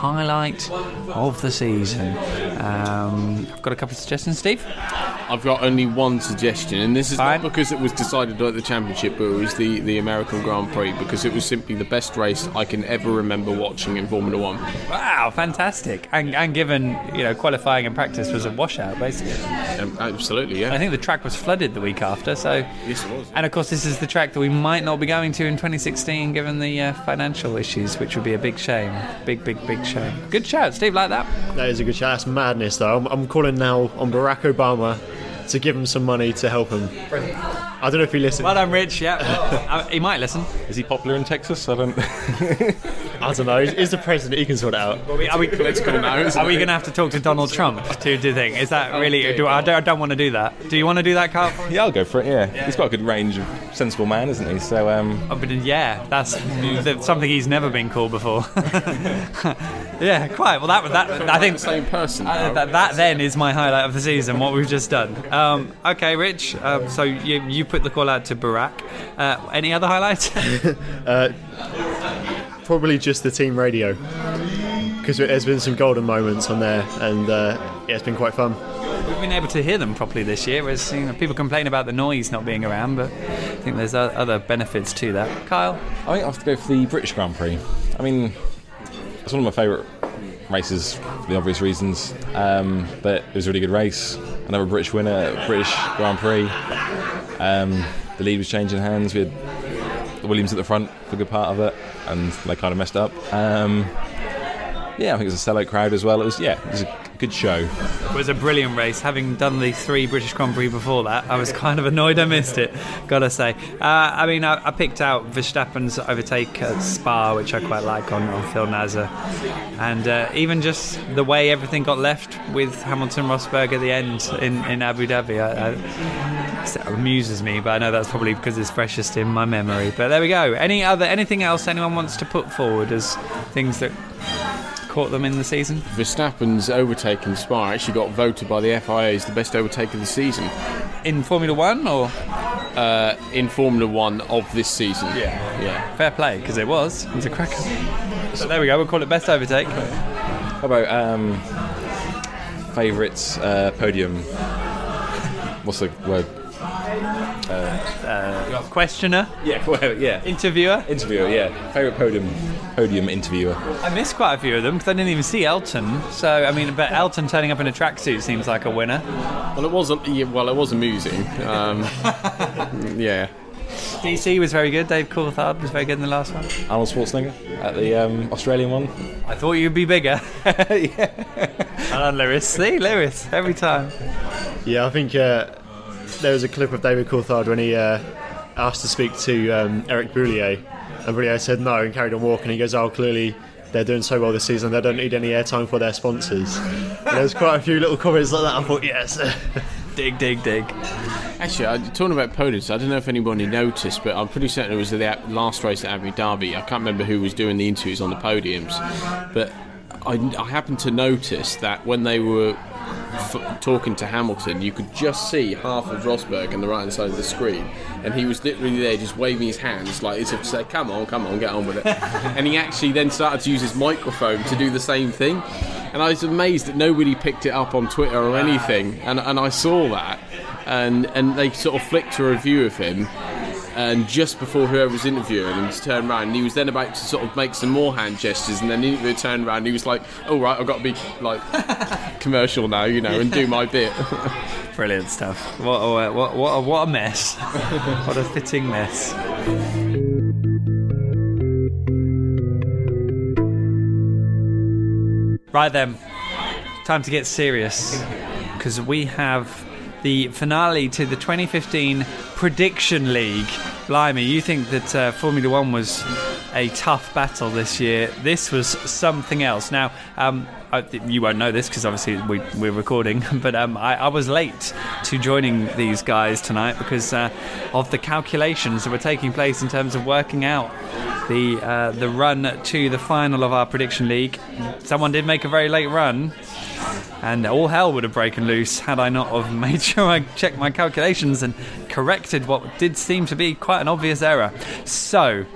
highlight of the season. I've got a couple of suggestions, Steve. I've got only one suggestion, and this is Fine. not because it was decided at the championship, but it was the American Grand Prix, because it was simply the best race I can ever remember watching in Formula One. Wow, fantastic! And given qualifying and practice was a washout, basically. Absolutely, yeah. I think the track was flooded the week after, so. Yes, it was. And of course, this is the track that we might not be going to in 2016, given the financial issues, which would be a big shame. Big shame. Good shout, Steve. Like that. That is a good shout. That's madness, though. I'm calling now on Barack Obama to give him some money to help him. I don't know if he listens. Well done, Rich. Yeah, he might listen. Is he popular in Texas? I don't. I don't know. He's the president. He can sort it out. Are we going to have to talk to Donald Trump to do things? Is that really? I don't want to do that. Do you want to do that, Carl? Yeah, I'll go for it. Yeah, he's got a good range of sensible man, isn't he? So. But yeah, that's something he's never been called before. Yeah, quite. Well, that I think the same person. That then is my highlight of the season. What we've just done. Okay, Rich. So you put the call out to Barack. Any other highlights? Probably just the team radio, because there's been some golden moments on there, and it's been quite fun. We've been able to hear them properly this year, whereas people complain about the noise not being around, but I think there's other benefits to that. Kyle? I think I have to go for the British Grand Prix. I mean, it's one of my favourite races for the obvious reasons, but it was a really good race. Another British winner, British Grand Prix. The lead was changing hands. We had the Williams at the front for a good part of it, and they kind of messed up. Yeah, I think it was a sellout crowd as well. It was a good show. It was a brilliant race. Having done the 3 British Grand Prix before that, I was kind of annoyed I missed it, gotta say. I picked out Verstappen's overtake at Spa, which I quite like on Phil Nasr, and even just the way everything got left with Hamilton Rosberg at the end in Abu Dhabi. It amuses me, but I know that's probably because it's freshest in my memory. But there we go. Anything else anyone wants to put forward as things that caught them in the season? Verstappen's overtake in Spa actually got voted by the FIA as the best overtake of the season. In Formula One, or? In Formula One of this season. Yeah. Fair play, because it was a cracker. So there we go, we'll call it best overtake. How about favourites podium? What's the word? Questioner? Yeah. Interviewer? Yeah. Favourite podium interviewer. I missed quite a few of them because I didn't even see Elton. So, but Elton turning up in a tracksuit seems like a winner. Well, it was amusing. Yeah. DC was very good. Dave Coulthard was very good in the last one. Arnold Schwarzenegger at the Australian one. I thought you'd be bigger. Yeah. And Lewis. See, Lewis, every time. Yeah, I think there was a clip of David Coulthard when he asked to speak to Eric Boulier, and Boulier said no and carried on walking. He goes, clearly they're doing so well this season, they don't need any airtime for their sponsors. And there was quite a few little comments like that. I thought, yes. Dig. Actually, talking about podiums, I don't know if anybody noticed, but I'm pretty certain it was the last race at Abu Dhabi. I can't remember who was doing the interviews on the podiums, but I happened to notice that when they were talking to Hamilton, you could just see half of Rosberg on the right hand side of the screen, and he was literally there just waving his hands like as if to say, come on, get on with it. And he actually then started to use his microphone to do the same thing, and I was amazed that nobody picked it up on Twitter or anything, and I saw that, and they sort of flicked a review of him, and just before whoever was interviewing him turned around, and he was then about to sort of make some more hand gestures, and then the interviewer turned around and he was like, oh right, I've got to be like commercial now, and do my bit. Brilliant stuff. What a mess. What a fitting mess. Right then, time to get serious, because we have the finale to the 2015 Prediction League. Blimey, you think that Formula One was a tough battle this year. This was something else. Now, you won't know this because obviously we're recording, but I was late to joining these guys tonight because of the calculations that were taking place in terms of working out the run to the final of our Prediction League. Someone did make a very late run, and all hell would have broken loose had I not have made sure I checked my calculations and corrected what did seem to be quite an obvious error. So,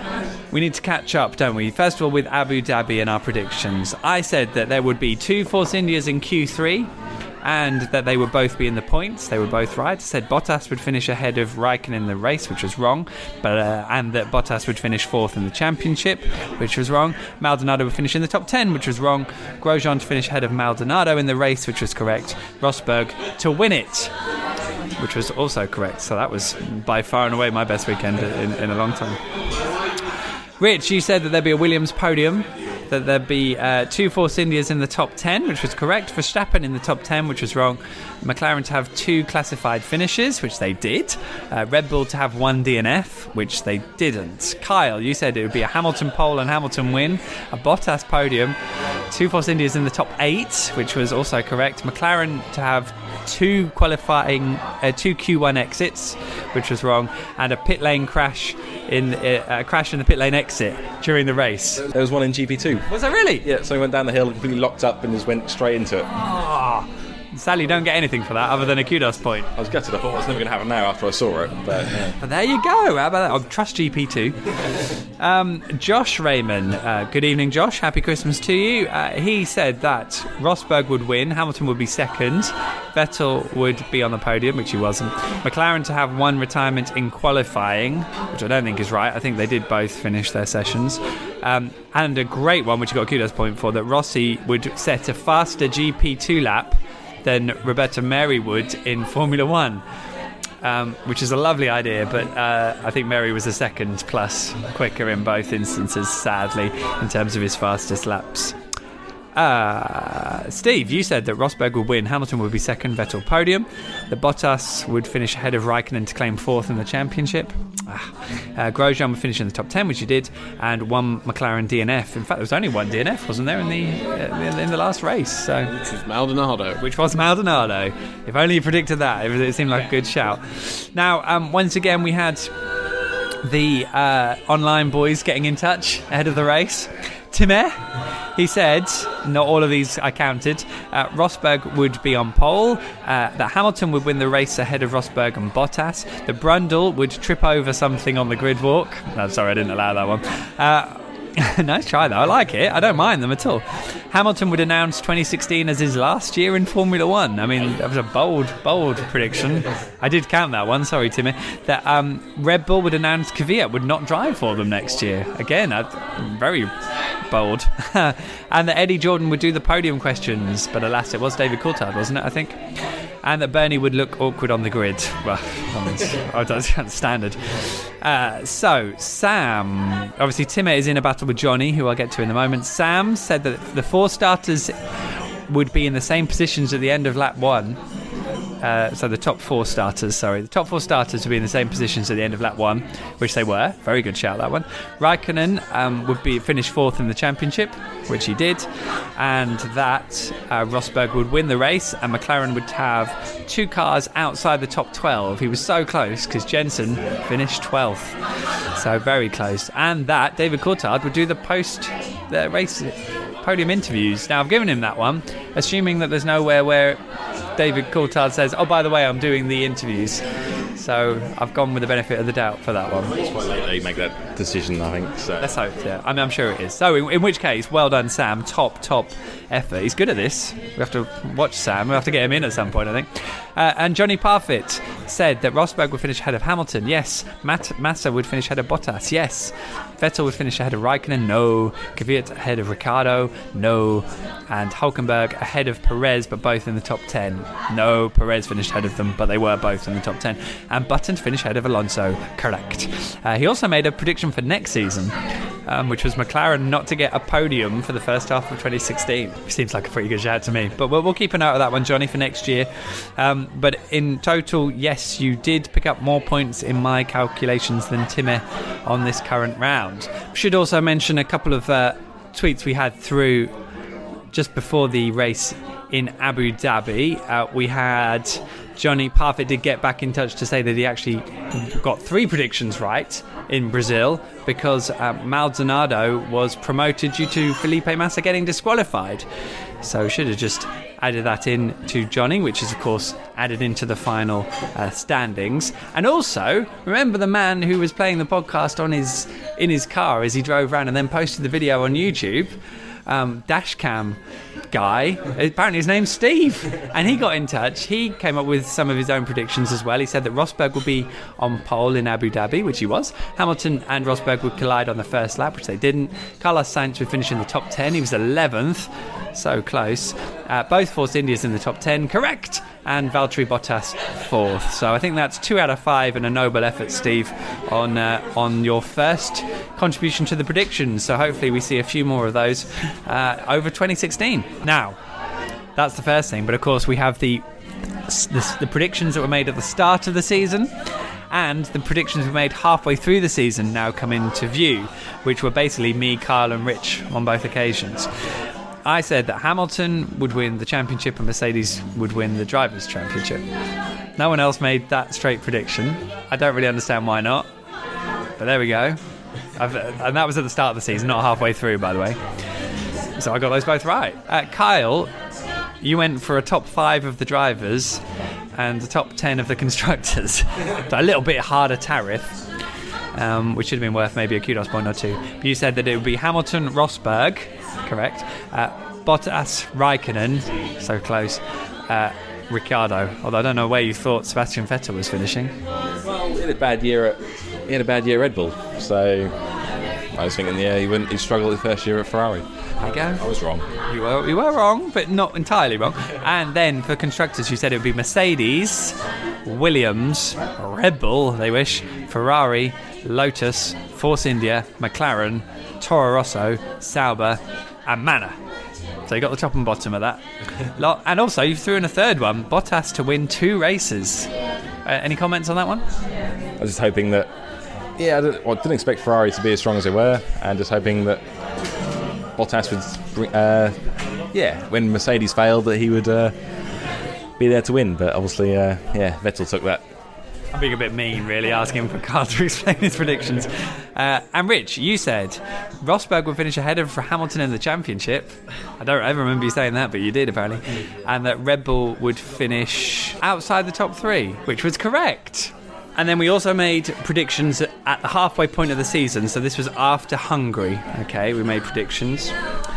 we need to catch up, don't we? First of all, with Abu Dhabi and our predictions. I said that there would be 2 Force Indias in Q3 and that they would both be in the points. They were both right. I said Bottas would finish ahead of Raikkonen in the race, which was wrong, and that Bottas would finish 4th in the championship, which was wrong. Maldonado would finish in the top 10, which was wrong. Grosjean to finish ahead of Maldonado in the race, which was correct. Rosberg to win it, which was also correct. So that was by far and away my best weekend in a long time. Rich, you said that there'd be a Williams podium, that there'd be 2 Force Indias in the top 10, which was correct. Verstappen in the top 10, which was wrong. McLaren to have 2 classified finishes, which they did. Red Bull to have 1 DNF, which they didn't. Kyle, you said it would be a Hamilton pole and Hamilton win, a Bottas podium, 2 Force Indias in the top 8, which was also correct. McLaren to have 2 qualifying 2 Q1 exits, which was wrong, and a pit lane crash in the pit lane exit during the race. There was one in GP2. Was that really? Yeah, so he went down the hill, completely locked up, and just went straight into it. Sadly, you don't get anything for that other than a kudos point. I was gutted. I thought it was never going to happen now after I saw it. But there you go. How about that? I'll trust GP2. Josh Raymond. Good evening, Josh. Happy Christmas to you. He said that Rosberg would win, Hamilton would be second, Vettel would be on the podium, which he wasn't. McLaren to have 1 retirement in qualifying, which I don't think is right. I think they did both finish their sessions. And a great one, which you got a kudos point for, that Rossi would set a faster GP2 lap than Roberto Meri would in Formula 1, which is a lovely idea, but I think Meri was a second plus quicker in both instances, sadly, in terms of his fastest laps. Steve, you said that Rosberg would win, Hamilton would be second, Vettel podium, that Bottas would finish ahead of Raikkonen to claim 4th in the championship. Grosjean would finish in the top 10, which he did, and 1 McLaren DNF. In fact, there was only 1 DNF, wasn't there, in the last race? So, which was Maldonado. If only you predicted that. It seemed like a good shout. Now, once again, we had the online boys getting in touch ahead of the race. Timeh, he said, not all of these I counted, Rosberg would be on pole, that Hamilton would win the race ahead of Rosberg and Bottas, that Brundle would trip over something on the grid walk. No, sorry, I didn't allow that one. Nice try though, I like it, I don't mind them at all. Hamilton would announce 2016 as his last year in Formula 1. I mean, that was a bold prediction. I did count that one, sorry Timmy. That Red Bull would announce Kvyat would not drive for them next year. Again, very bold. And that Eddie Jordan would do the podium questions, but alas, it was David Coulthard, wasn't it, I think? And that Bernie would look awkward on the grid. Well, that's standard. So, Sam, obviously Timeh is in a battle with Johnny, who I'll get to in a moment. Sam said that the 4 starters would be in the same positions at the end of lap 1. So the top 4 starters, the top 4 starters would be in the same positions at the end of lap 1, which they were. Very good shout, that one. Raikkonen would be finished 4th in the championship, which he did, and that Rosberg would win the race, and McLaren would have 2 cars outside the top 12. He was so close because Jensen finished 12th, so very close. And that David Coulthard would do the post-race podium interviews. Now, I've given him that one, assuming that there's nowhere where David Coulthard says, oh, by the way, I'm doing the interviews. So I've gone with the benefit of the doubt for that one. It's quite late they make that decision, I think. So. Let's hope, yeah. I mean, I'm sure it is. So in which case, well done, Sam. Top effort. He's good at this. We have to watch Sam. We'll have to get him in at some point, I think. And Johnny Parfit said that Rosberg would finish ahead of Hamilton. Yes. Massa would finish ahead of Bottas. Yes. Vettel would finish ahead of Raikkonen. No. Kvyat ahead of Ricciardo. No. And Hülkenberg ahead of Perez, but both in the top 10. No. Perez finished ahead of them, but they were both in the top 10. And Button to finish ahead of Alonso. Correct. He also made a prediction for next season, which was McLaren not to get a podium for the first half of 2016. Seems like a pretty good shout to me. But we'll keep an eye on that one, Johnny, for next year. But in total, yes, you did pick up more points in my calculations than Timeh on this current round. We should also mention a couple of tweets we had through just before the race in Abu Dhabi. We had Johnny Parfit did get back in touch to say that he actually got 3 predictions right in Brazil because Maldonado was promoted due to Felipe Massa getting disqualified. So should have just added that in to Johnny, which is of course added into the final standings. And also remember the man who was playing the podcast in his car as he drove around and then posted the video on YouTube, dashcam guy. Apparently his name's Steve, and he got in touch. He came up with some of his own predictions as well. He said that Rosberg would be on pole in Abu Dhabi, which he was. Hamilton and Rosberg would collide on the first lap, which they didn't. Carlos Sainz would finish in the top 10. He was 11th, so close. Both Force Indias in the top 10, correct. And Valtteri Bottas 4th. So I think that's 2 out of 5 and a noble effort, Steve, on your first contribution to the predictions. So hopefully we see a few more of those over 2016. Now, that's the first thing. But of course we have the predictions that were made at the start of the season and the predictions we made halfway through the season now come into view, which were basically me, Kyle and Rich on both occasions. I said that Hamilton would win the championship and Mercedes would win the Drivers' Championship. No one else made that straight prediction. I don't really understand why not, but there we go. And that was at the start of the season, not halfway through, by the way. So I got those both right. Kyle, you went for a top 5 of the drivers and the top 10 of the constructors. So a little bit harder tariff, which should have been worth maybe a kudos point or two. But you said that it would be Hamilton, Rosberg, correct, Bottas, Raikkonen, so close, Ricciardo, although I don't know where you thought Sebastian Vettel was finishing. Well, he had a bad year at Red Bull, so I was thinking, he'd struggle the first year at Ferrari. There you go. I was wrong. You were wrong, but not entirely wrong. And then for constructors, you said it would be Mercedes, Williams, Red Bull, they wish, Ferrari, Lotus, Force India, McLaren, Toro Rosso, Sauber and Manor. So you got the top and bottom of that. And also you threw in a third one, Bottas to win 2 races. Any comments on that one? I was just hoping that I didn't expect Ferrari to be as strong as they were, and just hoping that Bottas would when Mercedes failed that he would be there to win, but obviously Vettel took that. I'm being a bit mean, really, asking for Carl to explain his predictions. And Rich, you said Rosberg would finish ahead of Hamilton in the championship. I don't ever remember you saying that, but you did apparently. And that Red Bull would finish outside the top 3, which was correct. And then we also made predictions at the halfway point of the season. So this was after Hungary. Okay, we made predictions.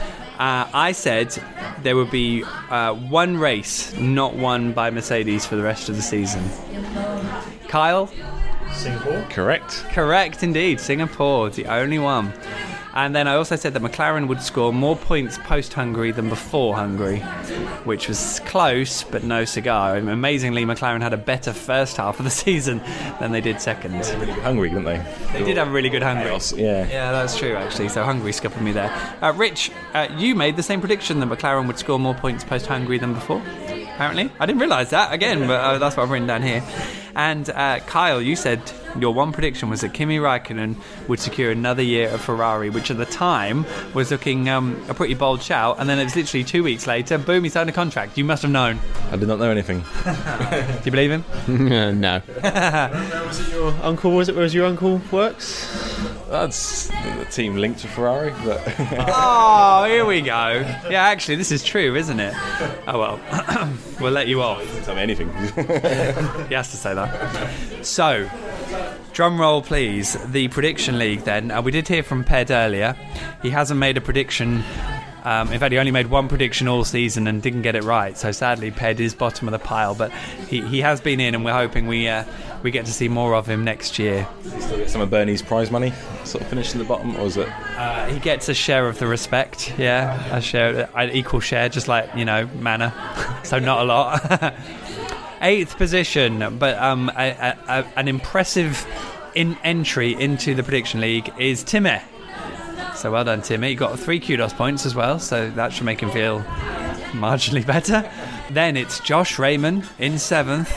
I said there would be one race not won by Mercedes for the rest of the season. Kyle? Singapore? Correct indeed. Singapore, the only one. And then I also said that McLaren would score more points post-Hungary than before Hungary, which was close, but no cigar. And amazingly, McLaren had a better first half of the season than they did second. Really good Hungary, didn't they? They did have a really good Hungary. Yeah, that's true, actually. So Hungary scuppered me there. Rich, you made the same prediction that McLaren would score more points post-Hungary than before, apparently. I didn't realise that, again, but that's what I've written down here. And Kyle, you said your one prediction was that Kimi Raikkonen would secure another year of Ferrari, which at the time was looking a pretty bold shout. And then it was literally 2 weeks later, boom, he signed a contract. You must have known. I did not know anything. Do you believe him? No. Was it your uncle? Was your uncle works? That's the team linked to Ferrari. But Oh, here we go. Yeah, actually, this is true, isn't it? Oh, well. We'll let you off. Don't tell me anything. He has to say that. So, drum roll, please. The prediction league, then. We did hear from Ped earlier. He hasn't made a prediction. In fact, he only made one prediction all season and didn't get it right. So sadly, Ped is bottom of the pile. But he has been in, and we're hoping we get to see more of him next year. Does he still get some of Bernie's prize money, sort of finished in the bottom, or is it? He gets a share of the respect. Yeah, a share, an equal share, just like Manor. So not a lot. 8th position, but an impressive entry into the prediction league is Timmy. So well done, Timmy. You got 3 kudos points as well, so that should make him feel marginally better. Then it's Josh Raymond in 7th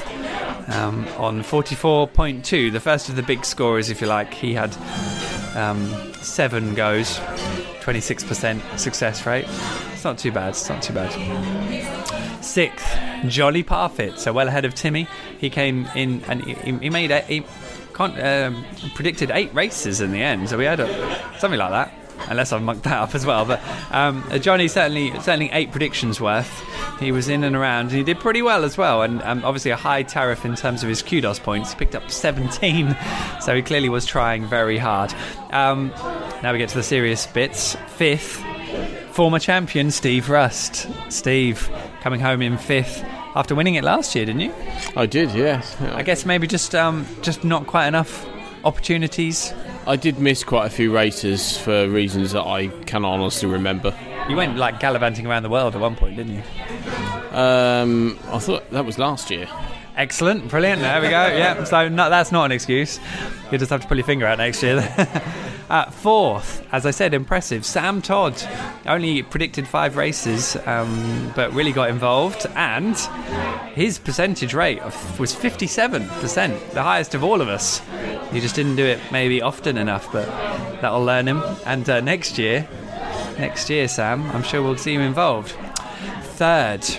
on 44.2, the first of the big scorers, if you like. He had 7 goes, 26% success rate. It's not too bad. 6th, Jolly Parfit, so well ahead of Timmy. He came in and he made predicted 8 races in the end, so we had something like that. unless I've mucked that up as well. But Johnny certainly 8 predictions worth. He was in and around, and he did pretty well as well. And obviously a high tariff in terms of his kudos points. He picked up 17, so he clearly was trying very hard. Now we get to the serious bits. 5th, former champion Steve Rust. Steve coming home in 5th after winning it last year, didn't you? I did, yes. I guess maybe just not quite enough opportunities. I did miss quite a few races for reasons that I cannot honestly remember. You went like gallivanting around the world at one point, didn't you? I thought that was last year. Excellent, brilliant, there we go. Yeah, so that's not an excuse. You just have to pull your finger out next year. 4th, as I said, impressive, Sam Todd. Only predicted 5 races, but really got involved, and his percentage rate was 57%, the highest of all of us. He just didn't do it maybe often enough, but that'll learn him. And next year, Sam, I'm sure we'll see him involved. 3rd,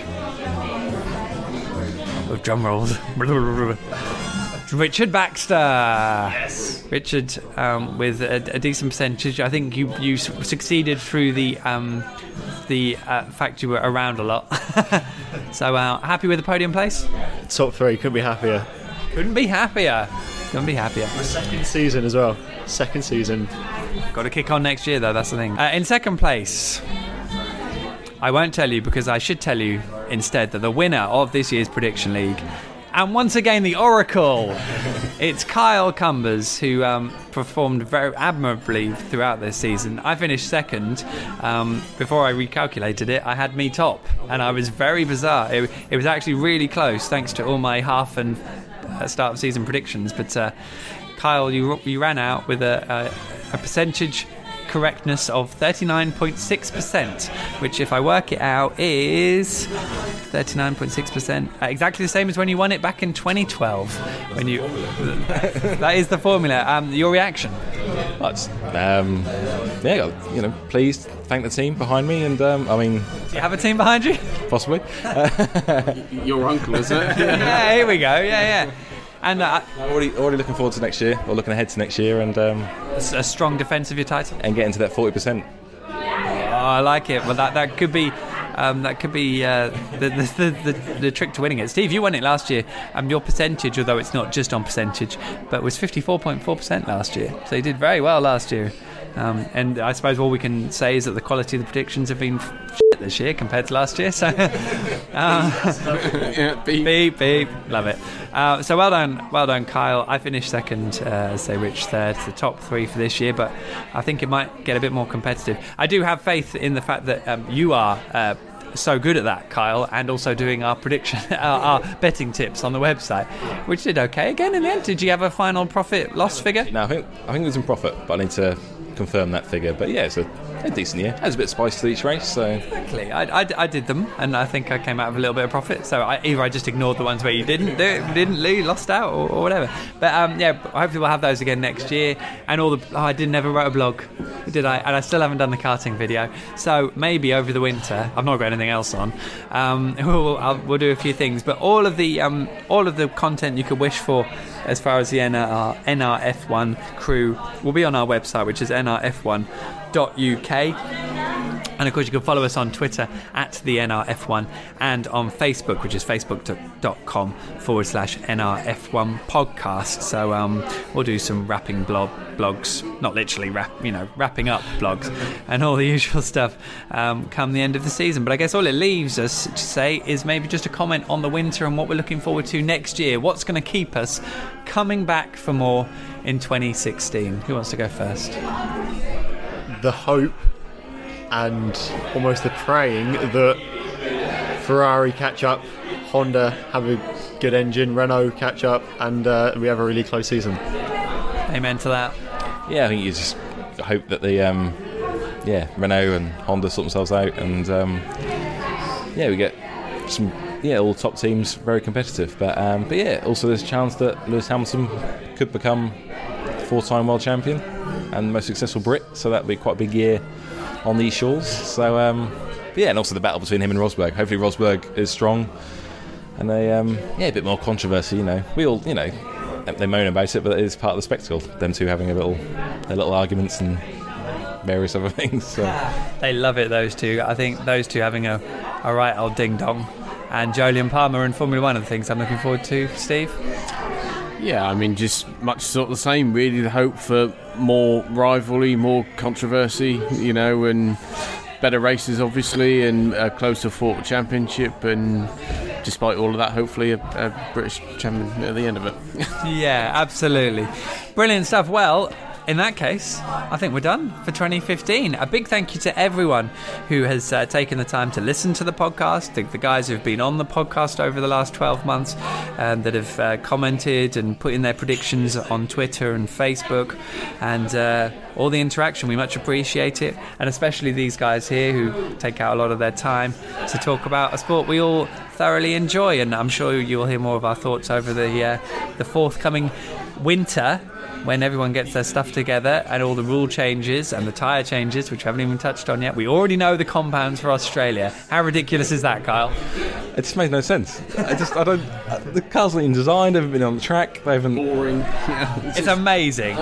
with drum rolls, Richard Baxter. Yes. Richard, with a decent percentage. I think you succeeded through the fact you were around a lot. So happy with the podium place? Top 3, couldn't be happier. Couldn't be happier. Second season as well. Second season. Got to kick on next year though, that's the thing. In 2nd place, I won't tell you because I should tell you instead that the winner of this year's Prediction League, and once again the Oracle, it's Kyle Cumbers, who performed very admirably throughout this season. I finished 2nd. Before I recalculated it, I had me top, and I was very bizarre. It was actually really close thanks to all my half and start of season predictions. But Kyle, you ran out with a percentage correctness of 39.6%, which if I work it out is 39.6%, exactly the same as when you won it back in 2012. That is the formula. Your reaction? Pleased. Thank the team behind me, and do you have a team behind you? Possibly. Your uncle, is it? Yeah, here we go. Yeah. And already looking forward to next year, or looking ahead to next year, and a strong defence of your title, and getting to that 40%. Oh, I like it. Well, that could be the trick to winning it. Steve, you won it last year. Your percentage, although it's not just on percentage, but was 54.4% last year. So you did very well last year. And I suppose all we can say is that the quality of the predictions have been shit this year compared to last year. So beep, love it. So well done, Kyle. I finished 2nd, say Rich 3rd, the top 3 for this year, but I think it might get a bit more competitive. I do have faith in the fact that you are so good at that, Kyle, and also doing our prediction, our betting tips on the website, which did okay again in the end. Did you have a final profit loss figure? No, I think it was in profit, but I need to confirm that figure. But yeah, it's a decent year. Has a bit of spice to each race. So exactly, I did them, and I think I came out with a little bit of profit. So either I just ignored the ones where you didn't do it, didn't lose, lost out, or whatever. But hopefully we'll have those again next year. And I never wrote a blog, did I? And I still haven't done the karting video. So maybe over the winter, I've not got anything else on. We'll do a few things, but all of the content you could wish for as far as the NRF1 crew will be on our website, which is nrf1.uk. And of course you can follow us on Twitter at the NRF1 and on Facebook, which is facebook.com/NRF1 podcast. So we'll do some wrapping blogs, not literally wrapping up blogs and all the usual stuff come the end of the season. But I guess all it leaves us to say is maybe just a comment on the winter and what we're looking forward to next year. What's going to keep us coming back for more in 2016? Who wants to go first? The hope and almost the praying that Ferrari catch up, Honda have a good engine, Renault catch up, and we have a really close season. Amen to that. Yeah, I think you just hope that the Renault and Honda sort themselves out, and we get some all top teams very competitive. But also there's a chance that Lewis Hamilton could become 4-time world champion and most successful Brit, so that would be quite a big year on these shores. So and also the battle between him and Rosberg. Hopefully Rosberg is strong, and a bit more controversy. We all they moan about it, but it is part of the spectacle. Them two having their little arguments and various other things. So. They love it, those two. I think those two having a right old ding-dong. And Jolyon Palmer in Formula 1 are the things I'm looking forward to, Steve. Yeah, I mean, just much sort of the same, really. The hope for more rivalry, more controversy, and better races, obviously, and a closer fought championship, and despite all of that, hopefully a British champion at the end of it. Yeah, absolutely. Brilliant stuff. Well, in that case, I think we're done for 2015. A big thank you to everyone who has taken the time to listen to the podcast, the guys who have been on the podcast over the last 12 months and that have commented and put in their predictions on Twitter and Facebook, and all the interaction. We much appreciate it, and especially these guys here who take out a lot of their time to talk about a sport we all thoroughly enjoy, and I'm sure you will hear more of our thoughts over the forthcoming winter, when everyone gets their stuff together and all the rule changes and the tyre changes, which we haven't even touched on yet. We already know the compounds for Australia. How ridiculous is that, Kyle? It just makes no sense. I don't. The cars aren't even designed. They haven't been on the track. They haven't. Boring. It's amazing.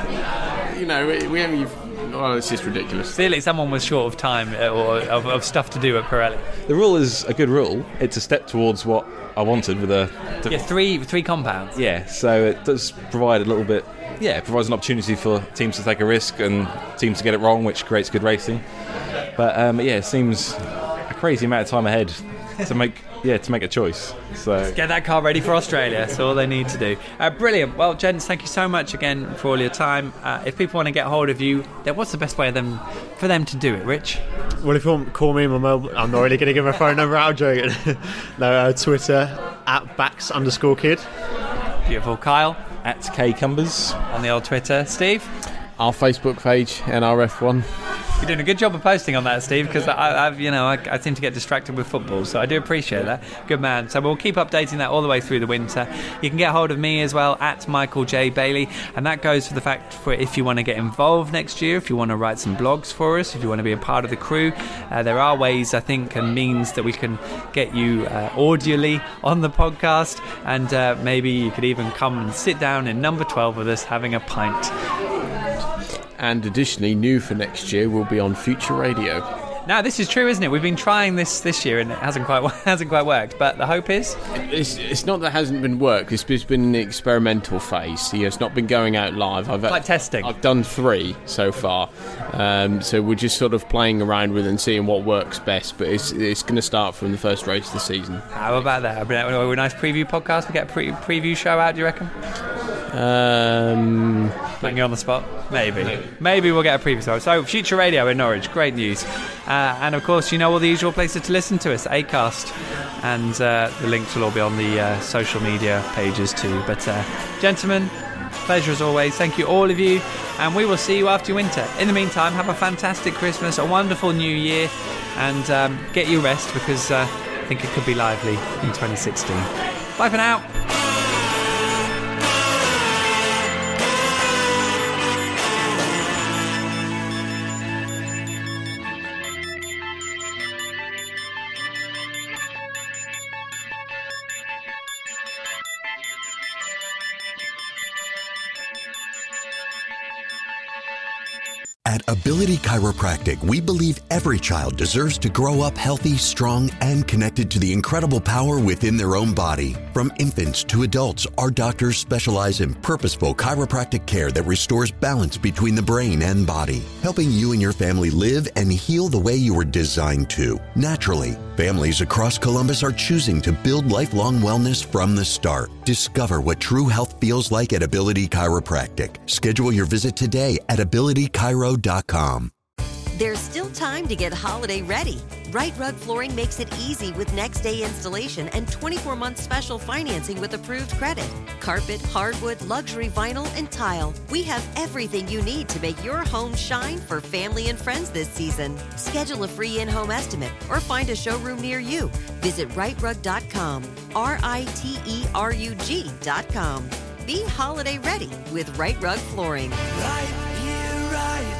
We haven't. Oh, it's just ridiculous. Clearly, someone was short of time or of stuff to do at Pirelli. The rule is a good rule. It's a step towards what I wanted with a. Three compounds. Yeah, so it does provide a little bit. Yeah, it provides an opportunity for teams to take a risk and teams to get it wrong, which creates good racing. But it seems a crazy amount of time ahead to make a choice. So get that car ready for Australia. That's all they need to do. Brilliant. Well, gents, thank you so much again for all your time. If people want to get hold of you, then what's the best way for them to do it, Rich? Well, if you want to call me, I'm not really going to give my phone number out. I'm joking. No, Twitter @Bax_kid. Beautiful. Kyle? @KCumbers on the old Twitter. Steve? Our Facebook page, NRF1. You're doing a good job of posting on that, Steve, because I seem to get distracted with football, so I do appreciate that. Good man. So we'll keep updating that all the way through the winter. You can get hold of me as well @Michael J. Bailey, and that goes for the fact for if you want to get involved next year, if you want to write some blogs for us, if you want to be a part of the crew, there are ways, I think, and means that we can get you audially on the podcast, and maybe you could even come and sit down in number 12 with us having a pint. And additionally, new for next year, will be on Future Radio. Now, this is true, isn't it? We've been trying this year and it hasn't quite worked. But the hope is, it's not that it hasn't been worked. It's been in the experimental phase. It's not been going out live. Like testing. I've done 3 so far, so we're just sort of playing around with it and seeing what works best. But it's going to start from the first race of the season. How about that? A nice preview podcast. We get a preview show out. Do you reckon? Putting you on the spot? Maybe we'll get a preview show. So Future Radio in Norwich, great news. And of course, all the usual places to listen to us, Acast, and the links will all be on the social media pages too. But gentlemen, pleasure as always. Thank you, all of you, and we will see you after winter. In the meantime, have a fantastic Christmas, a wonderful New Year, and get your rest, because I think it could be lively in 2016. Bye for now. At Ability Chiropractic, we believe every child deserves to grow up healthy, strong, and connected to the incredible power within their own body. From infants to adults, our doctors specialize in purposeful chiropractic care that restores balance between the brain and body, helping you and your family live and heal the way you were designed to, naturally. Families across Columbus are choosing to build lifelong wellness from the start. Discover what true health feels like at Ability Chiropractic. Schedule your visit today at abilitychiro.com. There's still time to get holiday ready. Right Rug Flooring makes it easy with next day installation and 24-month special financing with approved credit. Carpet, hardwood, luxury vinyl, and tile. We have everything you need to make your home shine for family and friends this season. Schedule a free in-home estimate or find a showroom near you. Visit rightrug.com, RITERUG.com. Be holiday ready with Right Rug Flooring. Right here, right